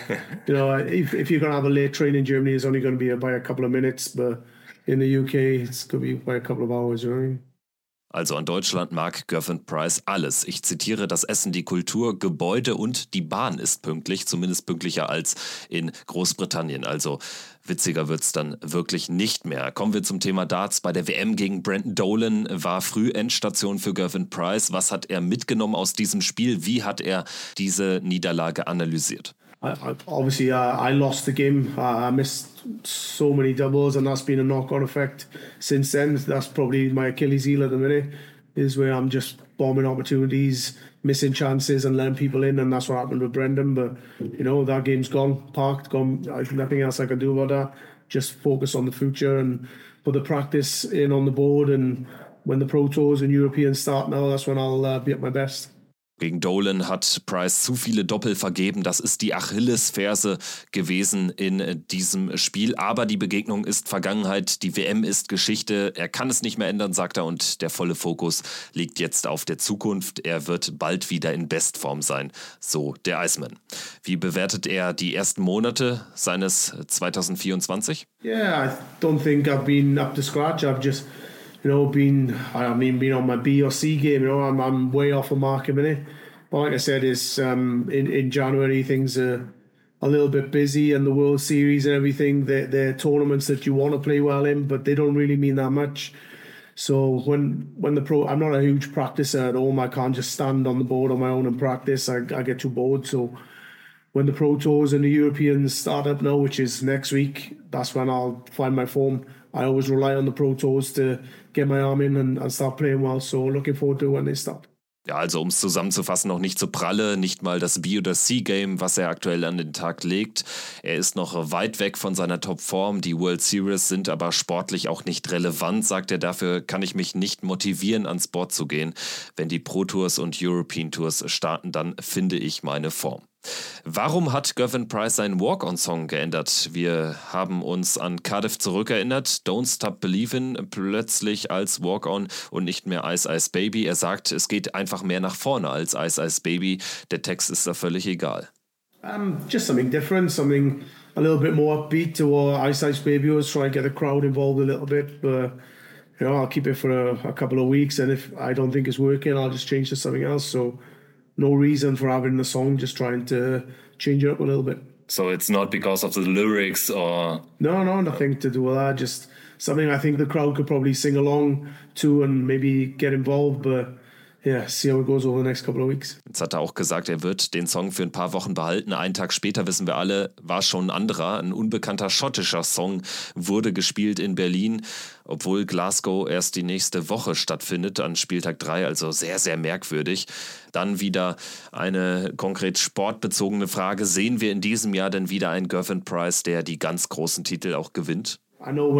If you're gonna have a late train in Germany, it's only going to be by a couple of minutes, but in the UK, it's going to be by a couple of hours. You know what I mean? Also an Deutschland mag Gervin Price alles. Ich zitiere: das Essen, die Kultur, Gebäude und die Bahn ist pünktlich, zumindest pünktlicher als in Großbritannien. Also witziger wird's dann wirklich nicht mehr. Kommen wir zum Thema Darts. Bei der WM gegen Brendan Dolan war Frühendstation für Gervin Price. Was hat er mitgenommen aus diesem Spiel? Wie hat er diese Niederlage analysiert? I lost the game. I missed so many doubles, and that's been a knock-on effect since then. That's probably my Achilles heel at the minute, is where I'm just bombing opportunities, missing chances and letting people in, and that's what happened with Brendan. But, that game's gone, parked, gone. Nothing else I can do about that. Just focus on the future and put the practice in on the board, and when the Pro Tours and Europeans start now, that's when I'll be at my best. Gegen Dolan hat Price zu viele Doppel vergeben. Das ist die Achillesferse gewesen in diesem Spiel. Aber die Begegnung ist Vergangenheit. Die WM ist Geschichte. Er kann es nicht mehr ändern, sagt er. Und der volle Fokus liegt jetzt auf der Zukunft. Er wird bald wieder in Bestform sein, so der Iceman. Wie bewertet er die ersten Monate seines 2024? Yeah, I don't think I've been up to scratch. I've just... been on my B or C game. I'm way off the mark a minute. But like I said, in January things are a little bit busy, and the World Series and everything. They're tournaments that you want to play well in, but they don't really mean that much. So when I'm not a huge practicer at home. I can't just stand on the board on my own and practice. I get too bored. So when the Pro Tours and the Europeans start up now, which is next week, that's when I'll find my form. I always rely on the Pro Tours to get my arm in and start playing well. So looking forward to when they start. Ja, also um es zusammenzufassen, noch nicht so pralle, nicht mal das B- oder C-Game, was er aktuell an den Tag legt. Er ist noch weit weg von seiner Topform. Die World Series sind aber sportlich auch nicht relevant, sagt er. Dafür kann ich mich nicht motivieren, ans Board zu gehen. Wenn die Pro Tours und European Tours starten, dann finde ich meine Form. Warum hat Gervin Price seinen Walk-on-Song geändert? Wir haben uns an Cardiff zurückerinnert. Don't Stop Believin' plötzlich als Walk-on und nicht mehr Ice Ice Baby. Er sagt, es geht einfach mehr nach vorne als Ice Ice Baby. Der Text ist da völlig egal. Just something different, something a little bit more upbeat to what Ice Ice Baby was. Try and get the crowd involved a little bit, but I'll keep it for a couple of weeks, and if I don't think it's working, I'll just change to something else. So no reason for having the song, just trying to change it up a little bit. So it's not because of the lyrics or... No, nothing to do with that. Just something I think the crowd could probably sing along to and maybe get involved, but yeah, see how it goes over the next couple of weeks. Jetzt hat er auch gesagt, er wird den Song für ein paar Wochen behalten. Einen Tag später, wissen wir alle, war schon ein anderer. Ein unbekannter schottischer Song wurde gespielt in Berlin, obwohl Glasgow erst die nächste Woche stattfindet, an Spieltag 3, also sehr, sehr merkwürdig. Dann wieder eine konkret sportbezogene Frage. Sehen wir in diesem Jahr denn wieder einen Gervin Price, der die ganz großen Titel auch gewinnt? I know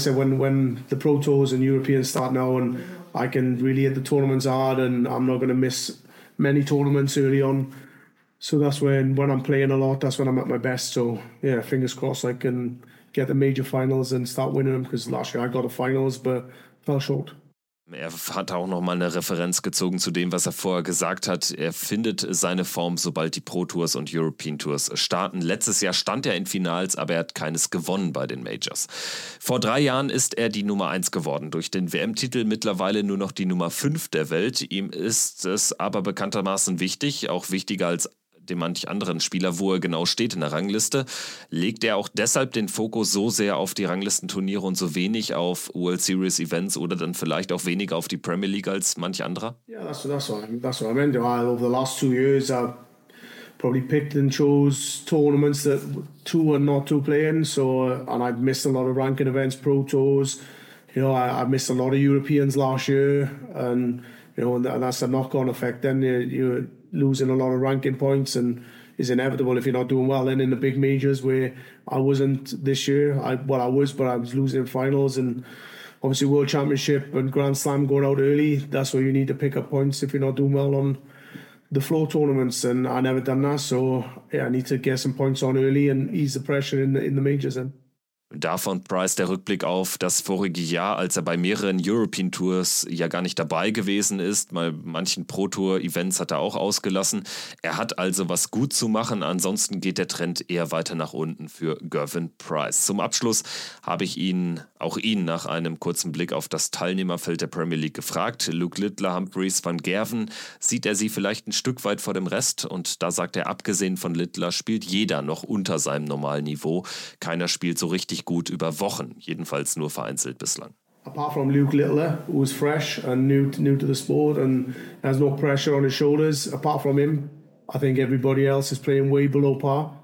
when the Pro Tours and Europeans start now, and I can really hit the tournaments hard, and I'm not going to miss many tournaments early on. So that's when I'm playing a lot, that's when I'm at my best. So yeah, fingers crossed I can get the major finals and start winning them, because last year I got the finals but fell short. Er hat auch nochmal eine Referenz gezogen zu dem, was er vorher gesagt hat. Er findet seine Form, sobald die Pro Tours und European Tours starten. Letztes Jahr stand er in Finals, aber er hat keines gewonnen bei den Majors. Vor 3 Jahren ist er die Nummer 1 geworden. Durch den WM-Titel mittlerweile nur noch die Nummer 5 der Welt. Ihm ist es aber bekanntermaßen wichtig, auch wichtiger als dem manch anderen Spieler, wo er genau steht in der Rangliste. Legt er auch deshalb den Fokus so sehr auf die Ranglistenturniere und so wenig auf World Series Events oder dann vielleicht auch weniger auf die Premier League als manch anderer? Yeah, that's what I meant. Over the last 2 years, I've probably picked and chose tournaments that 2 and not 2 playing. So, and I've missed a lot of ranking events, Pro Tours. I missed a lot of Europeans last year, and and that's a knock-on effect. Then you're losing a lot of ranking points, and is inevitable if you're not doing well. And in the big majors where I wasn't this year, I was, but I was losing in finals, and obviously World Championship and Grand Slam going out early. That's where you need to pick up points if you're not doing well on the floor tournaments, and I never done that. So yeah, I need to get some points on early and ease the pressure in the majors then. Davon Price der Rückblick auf das vorige Jahr, als er bei mehreren European Tours ja gar nicht dabei gewesen ist. Bei manchen Pro-Tour-Events hat er auch ausgelassen. Er hat also was gut zu machen. Ansonsten geht der Trend eher weiter nach unten für Gervin Price. Zum Abschluss habe ich ihn nach einem kurzen Blick auf das Teilnehmerfeld der Premier League gefragt. Luke Littler, Humphreys, Van Gerven. Sieht er sie vielleicht ein Stück weit vor dem Rest? Und da sagt er, abgesehen von Littler spielt jeder noch unter seinem normalen Niveau. Keiner spielt so richtig gut über Wochen, jedenfalls nur vereinzelt bislang. Apart from Luke Littler, who's fresh and new to the sport and has no pressure on his shoulders, apart from him, I think everybody else is playing way below par.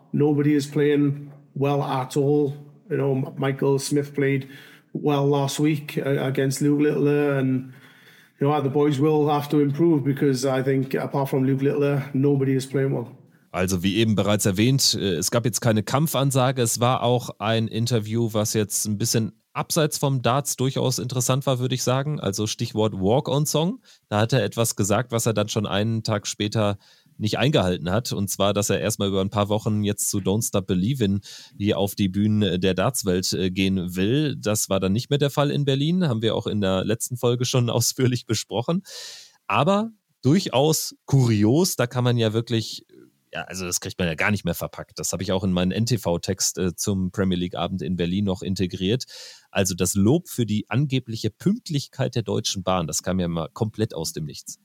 nobody is playing well at all. You know, Michael Smith played well last week against Luke Littler, and you know, the boys will have to improve because I think apart from Luke Littler, nobody is playing well. Also wie eben bereits erwähnt, es gab jetzt keine Kampfansage, es war auch ein Interview, was jetzt ein bisschen abseits vom Darts durchaus interessant war, würde ich sagen. Also Stichwort Walk-on-Song. Da hat er etwas gesagt, was er dann schon einen Tag später nicht eingehalten hat. Und zwar, dass er erstmal über ein paar Wochen jetzt zu Don't Stop Believin' hier auf die Bühnen der Dartswelt gehen will. Das war dann nicht mehr der Fall in Berlin. Haben wir auch in der letzten Folge schon ausführlich besprochen. Aber durchaus kurios, da kann man ja wirklich... Ja, also das kriegt man ja gar nicht mehr verpackt. Das habe ich auch in meinen NTV-Text zum Premier League-Abend in Berlin noch integriert. Also das Lob für die angebliche Pünktlichkeit der Deutschen Bahn, das kam ja mal komplett aus dem Nichts.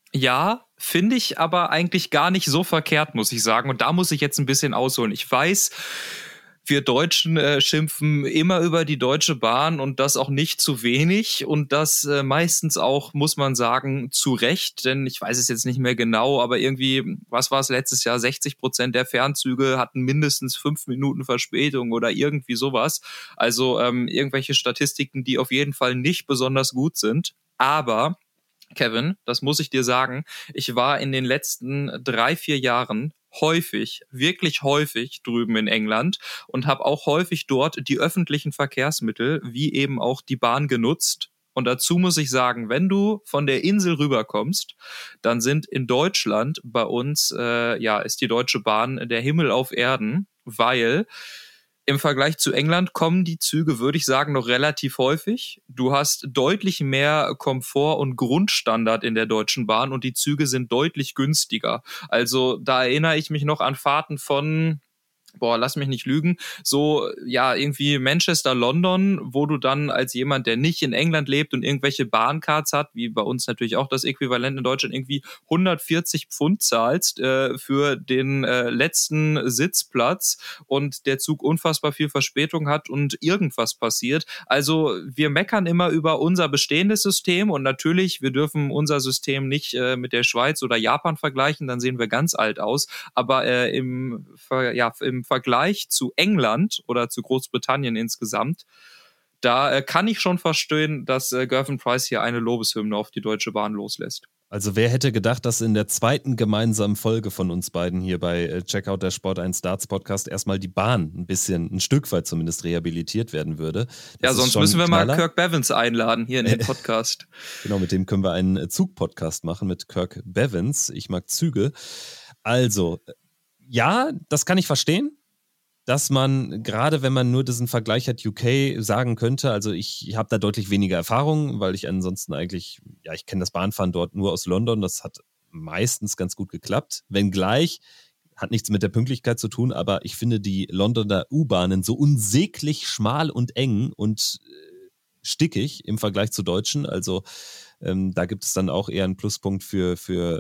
Ja, finde ich aber eigentlich gar nicht so verkehrt, muss ich sagen. Und da muss ich jetzt ein bisschen ausholen. Ich weiß, wir Deutschen schimpfen immer über die Deutsche Bahn und das auch nicht zu wenig und das meistens auch, muss man sagen, zu Recht, denn ich weiß es jetzt nicht mehr genau, aber irgendwie, was war es letztes Jahr, 60% der Fernzüge hatten mindestens 5 Minuten Verspätung oder irgendwie sowas. Also irgendwelche Statistiken, die auf jeden Fall nicht besonders gut sind, aber Kevin, das muss ich dir sagen, ich war in den letzten 3-4 Jahren wirklich häufig drüben in England und habe auch häufig dort die öffentlichen Verkehrsmittel wie eben auch die Bahn genutzt. Und dazu muss ich sagen, wenn du von der Insel rüberkommst, dann sind in Deutschland bei uns, ist die Deutsche Bahn der Himmel auf Erden, weil im Vergleich zu England kommen die Züge, würde ich sagen, noch relativ häufig. Du hast deutlich mehr Komfort und Grundstandard in der Deutschen Bahn und die Züge sind deutlich günstiger. Also da erinnere ich mich noch an Fahrten von... lass mich nicht lügen, so, ja, irgendwie Manchester, London, wo du dann als jemand, der nicht in England lebt und irgendwelche Bahncards hat, wie bei uns natürlich auch das Äquivalent in Deutschland, irgendwie 140 Pfund zahlst für den letzten Sitzplatz und der Zug unfassbar viel Verspätung hat und irgendwas passiert. Also wir meckern immer über unser bestehendes System und natürlich, wir dürfen unser System nicht mit der Schweiz oder Japan vergleichen, dann sehen wir ganz alt aus, aber im Vergleich zu England oder zu Großbritannien insgesamt, da kann ich schon verstehen, dass Gervin Price hier eine Lobeshymne auf die Deutsche Bahn loslässt. Also wer hätte gedacht, dass in der zweiten gemeinsamen Folge von uns beiden hier bei Checkout der Sport1 Darts Podcast erstmal die Bahn ein Stück weit zumindest rehabilitiert werden würde. Das sonst müssen wir mal Kirk Bevins einladen hier in den Podcast. Genau, mit dem können wir einen Zug-Podcast machen mit Kirk Bevins. Ich mag Züge. Also, ja, das kann ich verstehen, dass man, gerade wenn man nur diesen Vergleich hat, UK sagen könnte, also ich habe da deutlich weniger Erfahrung, weil ich ansonsten eigentlich, ich kenne das Bahnfahren dort nur aus London, das hat meistens ganz gut geklappt, wenngleich, hat nichts mit der Pünktlichkeit zu tun, aber ich finde die Londoner U-Bahnen so unsäglich schmal und eng und stickig im Vergleich zu Deutschen, also da gibt es dann auch eher einen Pluspunkt für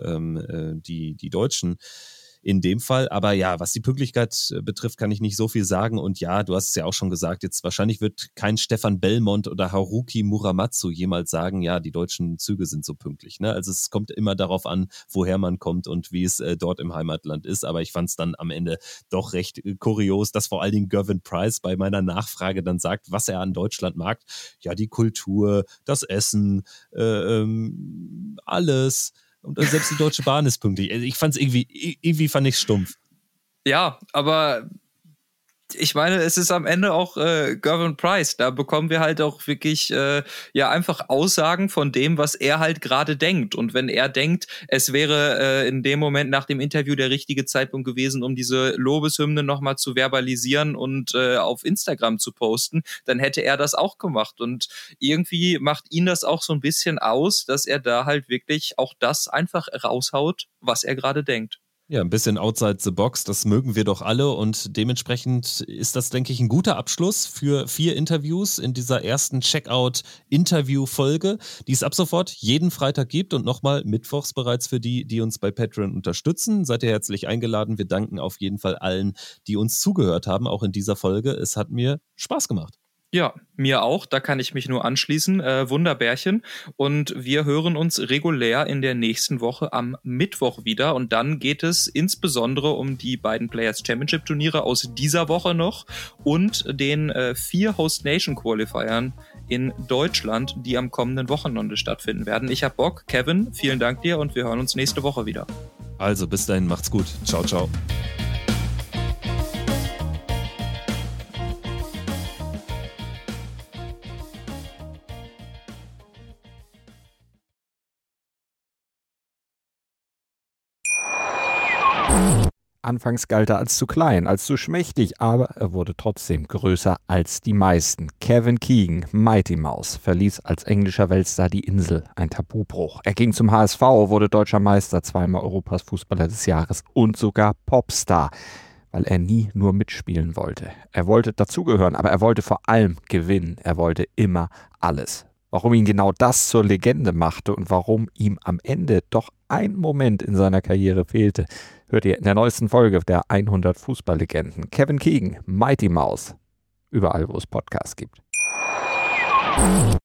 die Deutschen in dem Fall. Aber ja, was die Pünktlichkeit betrifft, kann ich nicht so viel sagen. Und ja, du hast es ja auch schon gesagt, jetzt wahrscheinlich wird kein Stefan Belmont oder Haruki Muramatsu jemals sagen, ja, die deutschen Züge sind so pünktlich. Ne? Also es kommt immer darauf an, woher man kommt und wie es dort im Heimatland ist. Aber ich fand es dann am Ende doch recht kurios, dass vor allen Dingen Gervin Price bei meiner Nachfrage dann sagt, was er an Deutschland mag. Ja, die Kultur, das Essen, alles. Und selbst die Deutsche Bahn ist pünktlich. Ich fand es irgendwie fand ich stumpf. Ja, aber ich meine, es ist am Ende auch Gervin Price. Da bekommen wir halt auch wirklich einfach Aussagen von dem, was er halt gerade denkt. Und wenn er denkt, es wäre in dem Moment nach dem Interview der richtige Zeitpunkt gewesen, um diese Lobeshymne nochmal zu verbalisieren und auf Instagram zu posten, dann hätte er das auch gemacht. Und irgendwie macht ihn das auch so ein bisschen aus, dass er da halt wirklich auch das einfach raushaut, was er gerade denkt. Ja, ein bisschen outside the box, das mögen wir doch alle und dementsprechend ist das, denke ich, ein guter Abschluss für 4 Interviews in dieser ersten Checkout-Interview-Folge, die es ab sofort jeden Freitag gibt und nochmal mittwochs bereits für die uns bei Patreon unterstützen. Seid ihr herzlich eingeladen. Wir danken auf jeden Fall allen, die uns zugehört haben, auch in dieser Folge. Es hat mir Spaß gemacht. Ja, mir auch. Da kann ich mich nur anschließen. Wunderbärchen. Und wir hören uns regulär in der nächsten Woche am Mittwoch wieder. Und dann geht es insbesondere um die beiden Players Championship Turniere aus dieser Woche noch und den 4 Host Nation Qualifiern in Deutschland, die am kommenden Wochenende stattfinden werden. Ich hab Bock. Kevin, vielen Dank dir und wir hören uns nächste Woche wieder. Also bis dahin, macht's gut. Ciao, ciao. Anfangs galt er als zu klein, als zu schmächtig, aber er wurde trotzdem größer als die meisten. Kevin Keegan, Mighty Mouse, verließ als englischer Weltstar die Insel, ein Tabubruch. Er ging zum HSV, wurde deutscher Meister, 2-mal Europas Fußballer des Jahres und sogar Popstar, weil er nie nur mitspielen wollte. Er wollte dazugehören, aber er wollte vor allem gewinnen. Er wollte immer alles. Warum ihn genau das zur Legende machte und warum ihm am Ende doch ein Moment in seiner Karriere fehlte, hört ihr in der neuesten Folge der 100 Fußballlegenden. Kevin Keegan, Mighty Mouse, überall wo es Podcasts gibt.